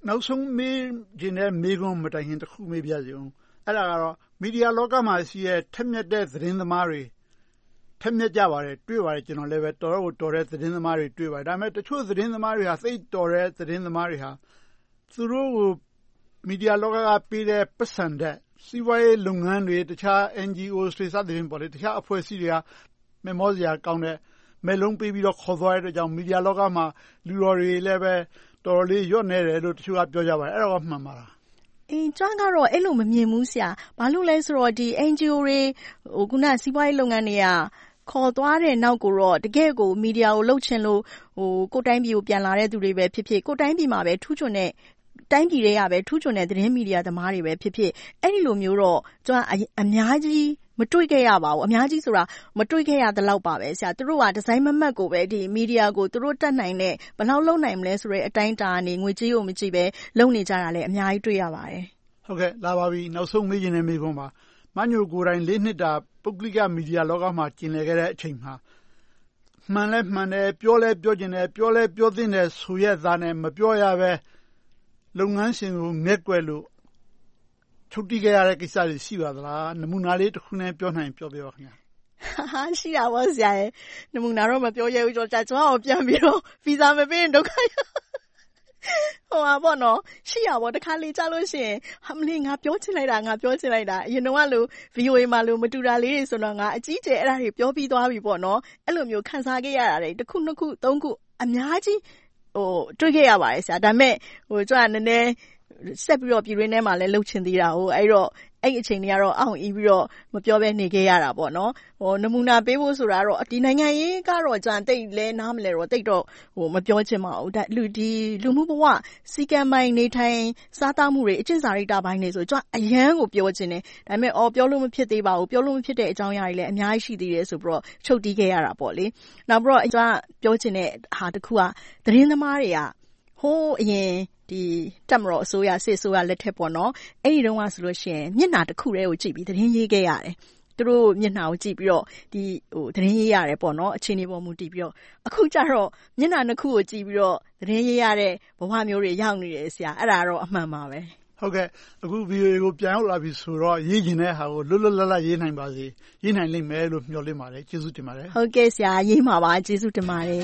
နောက်ဆုံးမေးခြင်းနဲ့မေးခွန်းမတိုင်ခင်တစ်ခုမေးပြစီအောင်အဲ့ဒါကတော့မီဒီယာလောကမှာရှိတဲ့ထက်မြက်တဲ့သတင်းသမားတွေထက်မြက်ကြပါတယ်တွေ့ပါတယ်ကျွန်တော်လည်းပဲတော်တဲ့သတင်းသမားတွေတွေ့ပါတယ်ဒါပေမဲ့တချို့သတင်းသမားတွေဟာသိတော်တဲ့သတင်းသမားတွေဟာသူတို့ကိုမီဒီယာလောကကပေးတဲ့ပတ်စံတဲ့စီးပွားရေးလုပ်ငန်းတွေတခြား NGOs တွေစသဖြင့်ပေါ့လေတခြားအဖွဲ့အစည်းတွေကမေမောစရာကောင်းတဲ့မဲလုံးပေးပြီးတော့ခေါ်သွားတဲ့အတွက်ကြောင့်မီဒီယာလောကမှာလူတော်တွေလည်းပဲတော်တော်လေးရော့နေတယ်လို့တချို့ကပြောကြပါတယ်အဲ့တော့မှန်ပါလားကျွမ်းကတော့အဲ့လိုမမြင်ဘူးဆရာဘာလို့လဲဆိုတော့ဒီ NGO တွေခုနစီးပွားရေးလုပ်ငန်းတွေကခေါ်သွားတဲ့နောက်ကိုတော့တကယ့်ကိုမီဒီယာကိုလှုပ်ချင်လို့ကိုတိုင်းပြည်ကိုပြန်လာတဲ့သူတွေပဲဖြစ်ဖြစ်ကိုတိုင်းပြည်မှာပဲထူးချွန်တဲ့တိုင်းပြည်တွေကပဲထူးချွန်တဲ့သတင်းမီဒီယာသမားတွေပဲဖြစ်ဖြစ်အဲ့ဒီလိုမျိုးတော့ကျွမ်းအများကြီးမတွေ့ခဲ့ရပါဘူးအများကြီးဆိုတာမတွေ့ခဲ့ရတဲ့လောက်ပါပဲဆရာသူတို့ကဒီဇိုင်းမမတ်ကိုပဲဒီမီဒီယာကိုသူတို့တက်နိုင်တဲ့ဘယ်လောက်လုံနိုင်မလဲဆိုတဲ့အတိုင်းတာနေငွေကြေးကိုမကြည့်ပဲလုံနေကြတာလည်းအများကြီးတွေ့ရပါတယ်ဟုတ်ကဲ့လာပါပြီနောက်ဆုံးမေးချင်တဲ့မေးခွန်းပါမညိုကိုယ်တိုင်၄နှစ်တာပုဂ္ဂလိကမီဒီယာလောကမှာကျင်လည်ခဲ့တဲ့အချိန်မှာမှန်လဲမှန်တယ်ပြောလဲပြောကျင်တယ်ပြောလဲပြောသင့်တယ်ဆိုရသားနဲ့မပြောရပဲလုပ်ငန်းရှင်ကိုငဲ့ကွယ်လို့ထုတ်တိခဲ့ရတဲ့ကိစ္စတွေရှိပါသလားနမူနာလေးတစ်ခုနဲ့ပြောနိုင်ပြောပြပါခင်ဗျာရှိတာပေါ့ဆရာရဲ့နမူနာတော့မပြောရဘူးကျွန်တော်ပြန်ပြီးတော့ဗီဇာမပေးရင်ဒုက္ခရဟိုပါပေါ့နော်ရှိရပေါ့တခါလေကြားလို့ရှိရင်ဟာမလေးငါပြောချင်လိုက်တာအရင်တော့လို့ VOA မှာလို့မတူတာလေးတွေဆိုတော့ငါအကြီးကျယ်အဲ့ဒါတွေပြောပြီးသွားပြီပေါ့နော်အဲ့လိုမျိုးခန်းစားခဲ့ရတာတွေတစ်ခုနှစ်ခုသုံးခုအများကြီးတွေ့ခဲ့ရပါတယ်ဆရာဒါပေမဲ့ကျွန်တော်နည်းနည်းဆက်ပြီးတော့ပြည်ရင်းထဲမှာလည်းလှုပ်ချင်သေးတာအဲ့တော့အဲ့အချိန်တွေကတော့အောင်အီးပြီးတော့မပြောဘဲနေခဲ့ရတာပေါ့နော်နမူနာပေးဖို့ဆိုတာတော့ဒီနိုင်ငံရေးကတော့ကြံတိတ်လဲနားမလဲတော့တိတ်တော့မပြောချင်ပါဘူးဒါလူမှုဘဝစီကံမိုင်းနေထိုင်စားသောက်မှုတွေအကျင့်စာရိတ္တပိုင်းတွေဆိုကြအရန်ကိုပြောချင်တယ်ဒါပေမဲ့ပြောလို့မဖြစ်သေးပါဘူးပြောလို့မဖြစ်တဲ့အကြောင်းအရာတွေလည်းအများကြီးရှိသေးတယ်ဆိုပြီးတော့ချုပ်တီးခဲ့ရတာပေါ့လေနောက်ပြီးတော့ကျွန်တော်ပြောချင်တဲ့ဟာတစ်ခုကသတင်းသမားတွေကဟိုးအရင်ဒီတက်မတော်အစိုးရစစ်အစိုးရလက်ထက်ပေါ့နော်အဲ့ဒီတုန်းကဆိုလို့ရှိရင်မျက်နှာတစ်ခုတည်းကိုကြည့်ပြီးသတင်းရေးခဲ့ရတယ်သူတို့မျက်နှာကိုကြည့်ပြီးတော့ဒီသတင်းရေးရတယ်ပေါ့နော်အခြေအနေပေါ်မူတည်ပြီးတော့အခုကျတော့မျက်နှာနှစ်ခုကိုကြည့်ပြီးတော့သတင်းရေးရတဲ့ဘဝမျိုးတွေရောက်နေတယ်ဆရာအဲ့ဒါတော့အမှန်ပါပဲဟုတ်ကဲ့အခု VOA ကိုပြန်ရောက်လာပြီဆိုတော့ရေးကျင်တဲ့ဟာကိုလွတ်လွတ်လပ်လပ်ရေးနိုင်ပါစေရေးနိုင်လိမ့်မယ်လို့မျှော်လင့်ပါတယ်ကျေးဇူးတင်ပါတယ်ဟုတ်ကဲ့ဆရာရေးမှာပါကျေးဇူးတင်ပါတယ်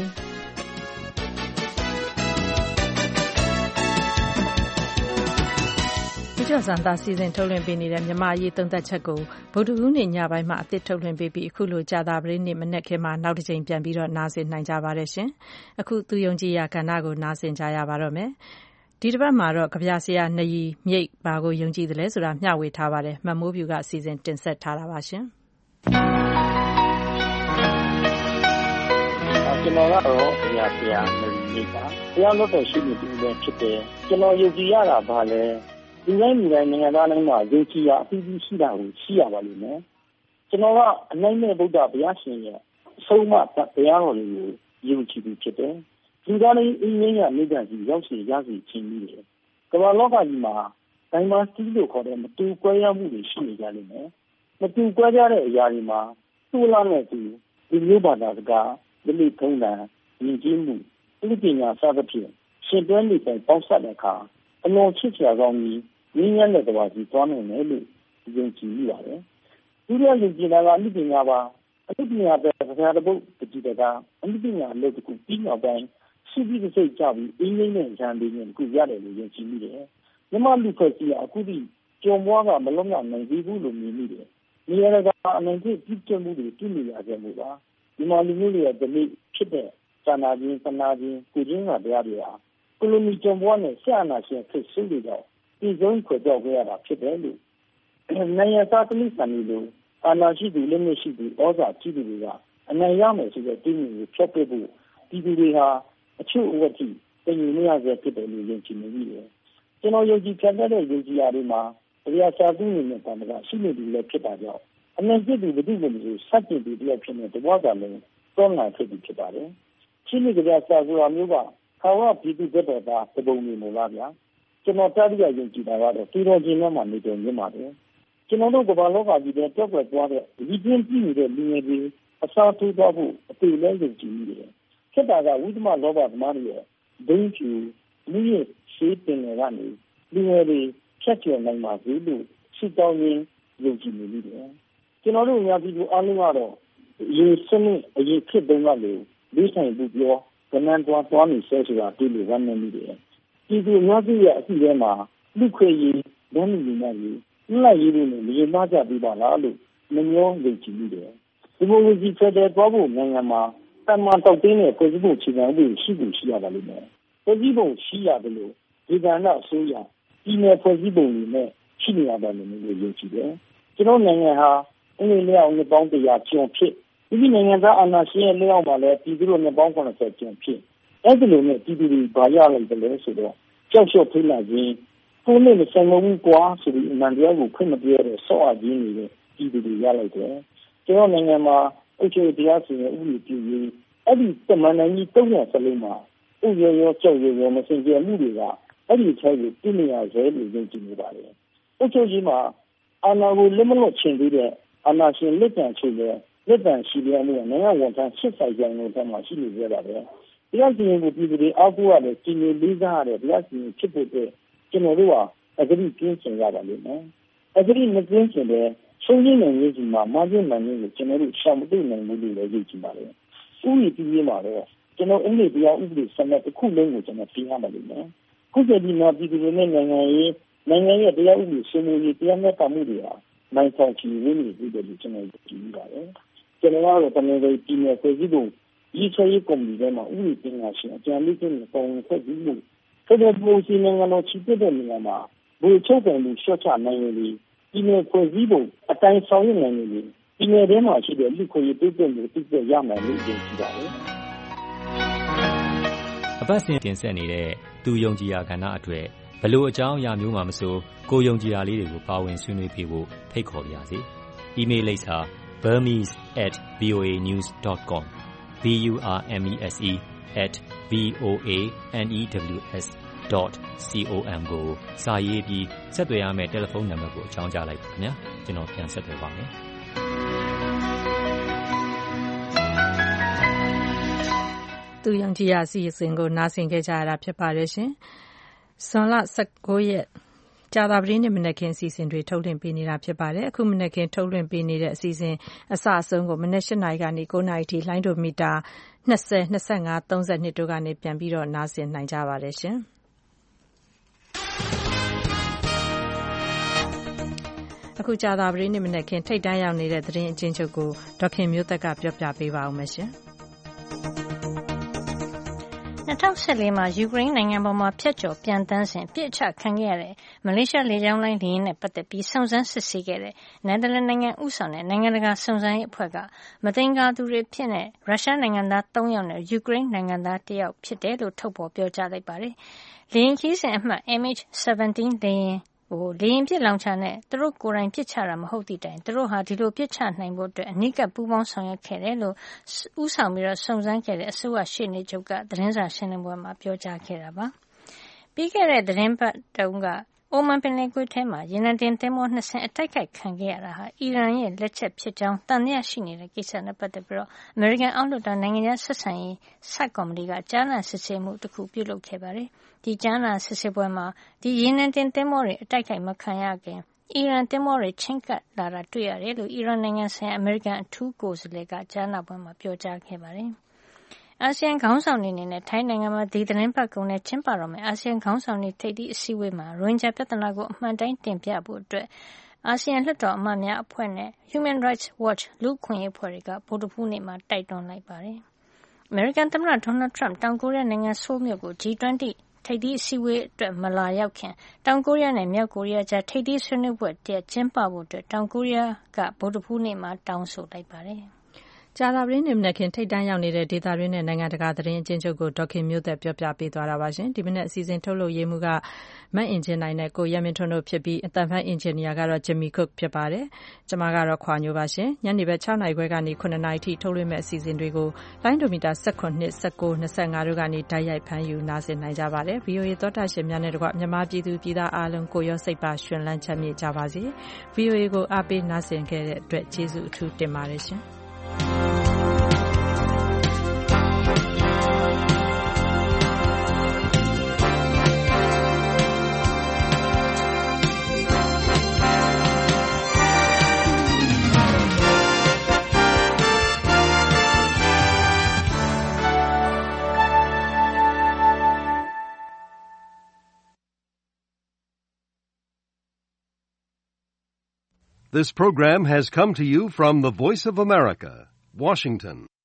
ကျော်စံသားစီစဉ်ထုတ်လွှင့်ပေးနေတဲ့မြန်မာရေးသုံးသက်ချက်ကိုဗုဒ္ဓဟူးနေ့ညပိုင်းမှာအသစ်ထုတ်လွှင့်ပေးပြီးအခုလိုကြာသပတေးနေ့မနက်ခင်းမှာနောက်တစ်ချိန်ပြန်ပြီးတော့နားဆင်နိုင်ကြပါတယ်ရှင်။အခုသူယုံကြည်ရာကဏ္ဍကိုနားဆင်ကြရပါတော့မယ်။ဒီတစ်ပတ်မှာတော့ကဗျာဆရာနရီမြိတ်ဘာကိုယုံကြည်သလဲဆိုတာမျှဝေထားပါတယ်။မမိုးဖြူကစီစဉ်တင်ဆက်ထားတာပါရှင်။ကျွန်တော်ကတော့ကဗျာဆရာနရီမြိတ်ပါ။တရားလွတ်တော်ရှိနေသူလည်းဖြစ်တယ်။ကျွန်တော်ယုံကြည်ရတာဘာလဲဒီတိုင်းနိုင်ငံသားတိုင်းမှာယုံကြည်ရအပြီးရှိတာကိုရှိရပါလိမ့်မယ်ကျွန်တော်ကအနိုင်မဲ့ဗုဒ္ဓဘုရားရှင်ရဲ့အဆုံးအမဘုရားတော်လေးကိုယုံကြည်ပြီးဖြစ်တယ်ဒီသားလေးအင်းရမိတ်စီရောက်စီရစီချင်းကြီးတယ်ကမ္ဘာလောကကြီးမှာတိုင်းမှာစီးလို့ခေါ်တဲ့မတူကွဲရမှုတွေရှိနေကြလိမ့်မယ်မတူကွဲကြတဲ့အရာတွေမှာသူ့လာနဲ့သူဒီမျိုးဘာသာစကားဒီလိုထုံးတာယဉ်ကျေးမှုဒီပညာစသဖြင့်ရှင်တွဲနေတိုင်းပေါင်းစပ်တဲ့အခါအလုံးချစ်စရာကောင်းကြီးနည်းနည်းနဲ့တပါးကြီးသွားနိုင်တယ်လို့ယုံကြည်ရပါတယ်။ဒီလိုယုံကြည်တာကအမှုပညာပါအမှုပညာပဲဆရာတပုတ်တတိတကအမှုပညာလို့တခုပြီးနောက်ပိုင်းရှိပြီးစိတ်ကြပြီးအင်းငိမ့်နဲ့ဉာဏ်လေးနဲ့ခုရတယ်လို့ယုံကြည်မိတယ်။မြမလူဖွဲ့စီအခုဒီကြုံပွားကမလုံးဝနိုင်သေးဘူးလို့မြင်မိတယ်။နေရာကအနိုင်ကျပြည့်ကျမှုတွေပြုနေရကြမှုပါ။ဒီမှာလူမျိုးတွေရဲ့ဒီနေ့ဖြစ်တဲ့သာနာခြင်းသနာခြင်းကိုချင်းကတရားတွေဟာကိုလိုနီကြုံပွားနဲ့ဆရာနာရှင်ဖြစ်စုတွေတော့ဒီဆုံးခွဲကြောက်ခဲ့ရတာဖြစ်တယ်လို့နိုင်ငံသားသမီးဆန်လို့အာဏာရှိသူလက်မရှိသူဩဇာကြီးသူတွေကအနိုင်ရမယ်ဆိုတဲ့တင်းမျိုးဖြတ်ပေးဖို့ဒီလူတွေဟာအချို့အဝတ်ကြီးတင်ယူနေရစေဖြစ်တယ်လို့ယုံကြည်နေပြီ။ကျွန်တော်ယုံကြည်ဖြတ်တဲ့ယုံကြည်ရာတွေမှာတရားစာသူနေတဲ့တန်ခါရှိနေတယ်လည်းဖြစ်တာကြောင့်အမှန်ဖြစ်သူဘယ်သူမှမဆိုစัจကျင်သူတယောက်ဖြစ်နေတဘောကလည်းတောင်းလာဖြစ်ပြီးဖြစ်ပါတယ်။ရှိနေကြတဲ့စာဆိုတာမျိုးကခါဝပြည်သူ့ဘက်တော်သားတပုံနေလို့လားဗျာ။ကျွန်တော်တရားယုံကြည်တာကတော့တီတော်ချင်းနဲ့မှနေတယ်မြင်ပါတယ်ကျွန်တော်တို့ကမ္ဘာလောကကြီးတဲ့ကြောက်ွယ်သွားတဲ့ဒီပြင်းပြနေတဲ့လူငယ်တွေအစားထိုးသွားဖို့အသေးလဲယုံကြည်နေတယ်ဖြစ်တာကဝိသမလောဘသမားတွေရဲ့ဒိန်းဖြူလူရဲ့ရှေးပင်တွေကနေလူငယ်တွေဖြတ်ကျော်နိုင်ပါစေလို့ဆုတောင်းရင်းယုံကြည်နေပြီတယ်ကျွန်တော်တို့အများပြည်သူအားလုံးကတော့ရေစနစ်အရေးဖြစ်တဲ့ကလေးလေးဆိုင်ဘူးပြောကနန်းသွားနေဆဲဆိုတာတွေ့လို့ဝမ်းနည်းမိတယ်ပြည်သူအများကြီးရဲ့အစီအစဉ်မှာလူခွေရေးဒန်းလူတွေနဲ့လိုက်ရေးလို့မရင်သားကြပြီးပါလားလို့မမျောယုံကြည်မိတယ်ဒီမိုကရေစီဖက်ဒရယ်သွားဖို့နိုင်ငံမှာတမန်တောက်တင်းတဲ့ဖွဲ့စည်းပုံအခြေခံဥပဒေရှိဖို့ရှိရပါလိမ့်မယ်ဖွဲ့စည်းပုံရှိရတယ်လို့ဒီကဏ္ဍအစိုးရပြည်နယ်ဖွဲ့စည်းပုံတွေနဲ့ရှိနေရပါလိမ့်မယ်လို့ယုံကြည်တယ်ကျွန်တော်နိုင်ငံဟာအင်းလေးလျောက်နှစ်ပေါင်း100ကျော်ဖြစ်ဒီနိုင်ငံသားအာဏာရှင်ရဲ့လျောက်မှာလည်းပြည်သူတို့နှစ်ပေါင်း90ကျော်ဖြစ်အဲ့ဒီလိုနဲ့ပြည်သူတွေဘာရလိုက်တယ်လဲဆိုတော့ကြောက်ရွံ့ဖိလာခြင်းကိုယ်နဲ့ဆိုင်မှုကွာဆိုပြီးအမှန်တရားကိုခွင့်မပြရတဲ့ဆော့အပ်ခြင်းတွေပြည်သူတွေရလိုက်တယ်ကျွန်တော်နိုင်ငံမှာအုပ်ချုပ်တရားစီရင်ဥပဒေပြုရေးအဲ့ဒီတမန်နိုင်ကြီး300စလုံးမှာဥရရောကြောက်ရောမစင်ကြမှုတွေကအဲ့ဒီထဲကိုပြနေရစေလို့ယုံကြည်နေပါတယ်အုပ်ချုပ်ရေးမှာအာဏာကိုလက်မလွတ်ချင်သေးတဲ့အာဏာရှင်လက်တံချုပ်တဲ့လက်တံရှိတဲ့မှုနိုင်ငံဝန်ထမ်း80ရာခိုင်နှုန်းမှာရှိနေကြပါတယ်တရားစီရင်ကိုပြည်သူတွေအားကိုးရတယ်စီမံလေးစားရတယ်တရားစီရင်ဖြစ်ဖို့အတွက်ကျွန်တော်တို့ကအကြိမ်ကျင်းချင်ရပါလိမ့်မယ်အကြိမ်မကျင်းချင်တဲ့ဆုံးရင်းနိုင်ရေးကြီးမှာမာကျင်းနိုင်ရေးကိုကျွန်တော်တို့ရှောင်မသိနိုင်ဘူးလို့လည်းယုံကြည်ပါတယ်ဥပဒေပြည်ရေးမှာတော့ကျွန်တော်အင်္ဂလိပ်တရားဥပဒေစနစ်တစ်ခုလုံးကိုကျွန်တော်ပြင်ရပါလိမ့်မယ်ခုချိန်ဒီမှာပြည်သူတွေနဲ့နိုင်ငံရဲ့တရားဥပဒေစိုးမိုးရေးတရားမျှတမှုတွေဟာနိုင်ဆောင်ချီဝင်းနေပြီလို့ကျွန်တော်ယုံကြည်ပါတယ်ကျွန်တော်ကတော့တမန်တော်ပြည်နယ်ဖွဲ့စည်းပုံရေးဆွဲရေးကော်မတီထဲမှာဥပဒေပညာရှင်အကြံပေးခြင်းနဲ့ပုံဖွဲ့ပြီးမှုဖက်ဒရယ်ပြည်စီနိုင်ငံတော်ချီးပြတဲ့နေရာမှာဘူချုပ်တယ်လို့ရှော့ချနိုင်ရည်ပြည်နယ်ဖွဲ့စည်းပုံအတိုင်းဆောင်ရွက်နိုင်ရည်ပြည်နယ်ထဲမှာရှိတဲ့လူခွေရေးတိုးတက်မှုတိကျရမယ်လို့ယုံကြည်ပါတယ်အပတ်စဉ်တင်ဆက်နေတဲ့သူယုံကြည်ရာကဏ္ဍအတွက်ဘလို့အကြောင်းအရာမျိုးမှမဆိုကိုယုံကြည်ရာလေးတွေကိုပါဝင်ဆွေးနွေးပေးဖို့ဖိတ်ခေါ်ပါရစေ။ email လိပ်စာ burmese@voanews.com burmese@voanews.com ကိုစာရေးပြီးဆက်သွယ်ရမယ့်တယ်လီဖုန်းနံပါတ်ကိုအကြောင်းကြားလိုက်ပါခင်ဗျာကျွန်တော်ပြန်ဆက်သွယ်ပါမယ်သူယုံကြည်ရာအစီအစဉ်ကိုနားဆင်ခဲ့ကြရတာဖြစ်ပါတယ်ရှင်ဇွန်လ19ရက်ကြာသပတေးနေ့မနက်ခင်းအစီအစဉ်တွေထုတ်လွှင့်ပေးနေတာဖြစ်ပါတယ်အခုမနက်ခင်းထုတ်လွှင့်ပေးနေတဲ့အစီအစဉ်အစအဆုံးကိုမနက်8နာရီကနေ9နာရီထိလိုင်းဒိုမီတာ20 25 32တို့ကနေပြန်ပြီးတော့နားဆင်နိုင်ကြပါတယ်ရှင်အခုကြာသပတေးနေ့မနက်ခင်းထိတ်တန်းရောက်နေတဲ့သတင်းအကျဉ်းချုပ်ကိုဒေါက်ခင်မျိုးသက်ကပြောပြပေးပါဦးမယ်ရှင် 2014မှာယူကရိန်းနိုင်ငံပေါ်မှာဖျက်ကျော်ပြန်တန်းစဉ်ပြစ်ချခံခဲ့ရတဲ့မလေးရှားလေကြောင်းလိုင်းလေယာဉ်နဲ့ပတ်သက်ပြီးစုံစမ်းစစ်ဆေးခဲ့တဲ့နယ်သာလန်နိုင်ငံဦးဆောင်တဲ့နိုင်ငံတကာစုံစမ်းရေးအဖွဲ့ကမသင်္ကာသူတွေဖြစ်တဲ့ရုရှားနိုင်ငံသား3ယောက်နဲ့ယူကရိန်းနိုင်ငံသား1ယောက်ဖြစ်တယ်လို့ထုတ်ဖော်ပြောကြားလိုက်ပါတယ်။လေယာဉ်ခီးစဉ်အမှတ် MH17 လေယာဉ်လေယာဉ်ပစ်လောင်ချာနဲ့သူတို့ကိုယ်တိုင်ပစ်ချတာမဟုတ်သည့်တိုင်သူတို့ဟာဒီလိုပစ်ချနိုင်ဖို့အတွက်အနီးကပ်ပူးပေါင်းဆောင်ရွက်ခဲ့တယ်လို့ဦးဆောင်ပြီးတော့စုံစမ်းခဲ့တဲ့အစိုးရရှေ့နေချုပ်ကသတင်းစာရှင်းလင်းပွဲမှာပြောကြားခဲ့တာပါ။ပြီးခဲ့တဲ့သတင်းပတ်တုန်းကအိုမန်ပင်လယ်ကွေ့ထဲမှာရေနံတင်သင်္ဘော2စင်းအတိုက်ခိုက်ခံခဲ့ရတာဟာအီရန်ရဲ့လက်ချက်ဖြစ်ကြောင်းသံသယရှိနေတဲ့ကိစ္စနဲ့ပတ်သက်ပြီးတော့အမေရိကန်အောက်လွှတ်တော်နိုင်ငံခြားဆက်ဆံရေးဆက်ကော်မတီကကြားနာစစ်ဆေးမှုတစ်ခုပြုလုပ်ခဲ့ပါတယ်။ဒီကြားနာစစ်ဆေးပွဲမှာဒီရေနံတင်သင်္ဘောတွေအတိုက်ခိုက်မခံရခင်အီရန်သင်္ဘောတွေချင်းကပ်လာတာတွေ့ရတယ်လို့အီရန်နိုင်ငံဆိုင်ရာအမေရိကန်အထူးကိုယ်စားလှယ်ကကြားနာပွဲမှာပြောကြားခဲ့ပါတယ်။အာဆီယံခေါင်းဆောင်တွေအနေနဲ့ထိုင်းနိုင်ငံမှာဒီသတင်းပတ်ကုန်နဲ့ကျင်းပတော့မယ်အာဆီယံခေါင်းဆောင်တွေထိပ်သီးအစည်းအဝေးမှာရိုဟင်ဂျာပြဿနာကိုအမှန်တိုင်းတင်ပြဖို့အတွက်အာဆီယံလွှတ်တော်အမတ်များအဖွဲ့နဲ့ Human Rights Watch လူ့အခွင့်အရေးအဖွဲ့တွေကဗုဒ္ဓဟူးနေ့မှာတိုက်တွန်းလိုက်ပါတယ်။ အမေရိကန်သမ္မတဒေါ်နယ်ထရမ့်တောင်ကိုရီးယားနိုင်ငံဆိုးလ်မြို့ကို G20 ထိပ်သီးအစည်းအဝေးအတွက်မလာရောက်ခင်တောင်ကိုရီးယားနဲ့မြောက်ကိုရီးယားကြားထိပ်သီးဆွေးနွေးပွဲတရပ်ကျင်းပဖို့အတွက်တောင်ကိုရီးယားကဗုဒ္ဓဟူးနေ့မှာတောင်းဆိုလိုက်ပါတယ်။ကြာသပတေးနေ့မနက်ခင်းထိတ်တန်းရောက်နေတဲ့ဒေသတွင်းနဲ့နိုင်ငံတကာသတင်းအကျဉ်းချုပ်ကိုဒေါက်ခင်မျိုးသက်ပြောပြပေးသွားတာပါရှင်ဒီမနေ့အစီအစဉ်ထုတ်လုပ်ရေးမှုကမတ်အင်ဂျင်နိုင်နဲ့ကိုရမင်းထွန်းတို့ဖြစ်ပြီးအတန်ဖန်အင်ဂျင်နီယာကတော့ဂျင်မီကုတ်ဖြစ်ပါတယ်ကျွန်မကတော့ခွာညိုပါရှင်ညနေဘက်6နာရီခွဲကနေ9နာရီထိထုတ်လွှင့်မဲ့အစီအစဉ်တွေကိုလိုင်းဒိုမီတာ19 19 25တို့ကနေတိုက်ရိုက်ဖမ်းယူနားဆင်နိုင်ကြပါတယ် VOA သောတာရှင်များနဲ့တကွမြန်မာပြည်သူပြည်သားအားလုံးကိုရောစိတ်ပါရှင်လန်းချမ်းမြေ့ကြပါစေ VOA ကိုအားပေးနားဆင်ခဲ့တဲ့အတွက်ကျေးဇူးအထူးတင်ပါတယ်ရှင် This program has come to you from the Voice of America, Washington.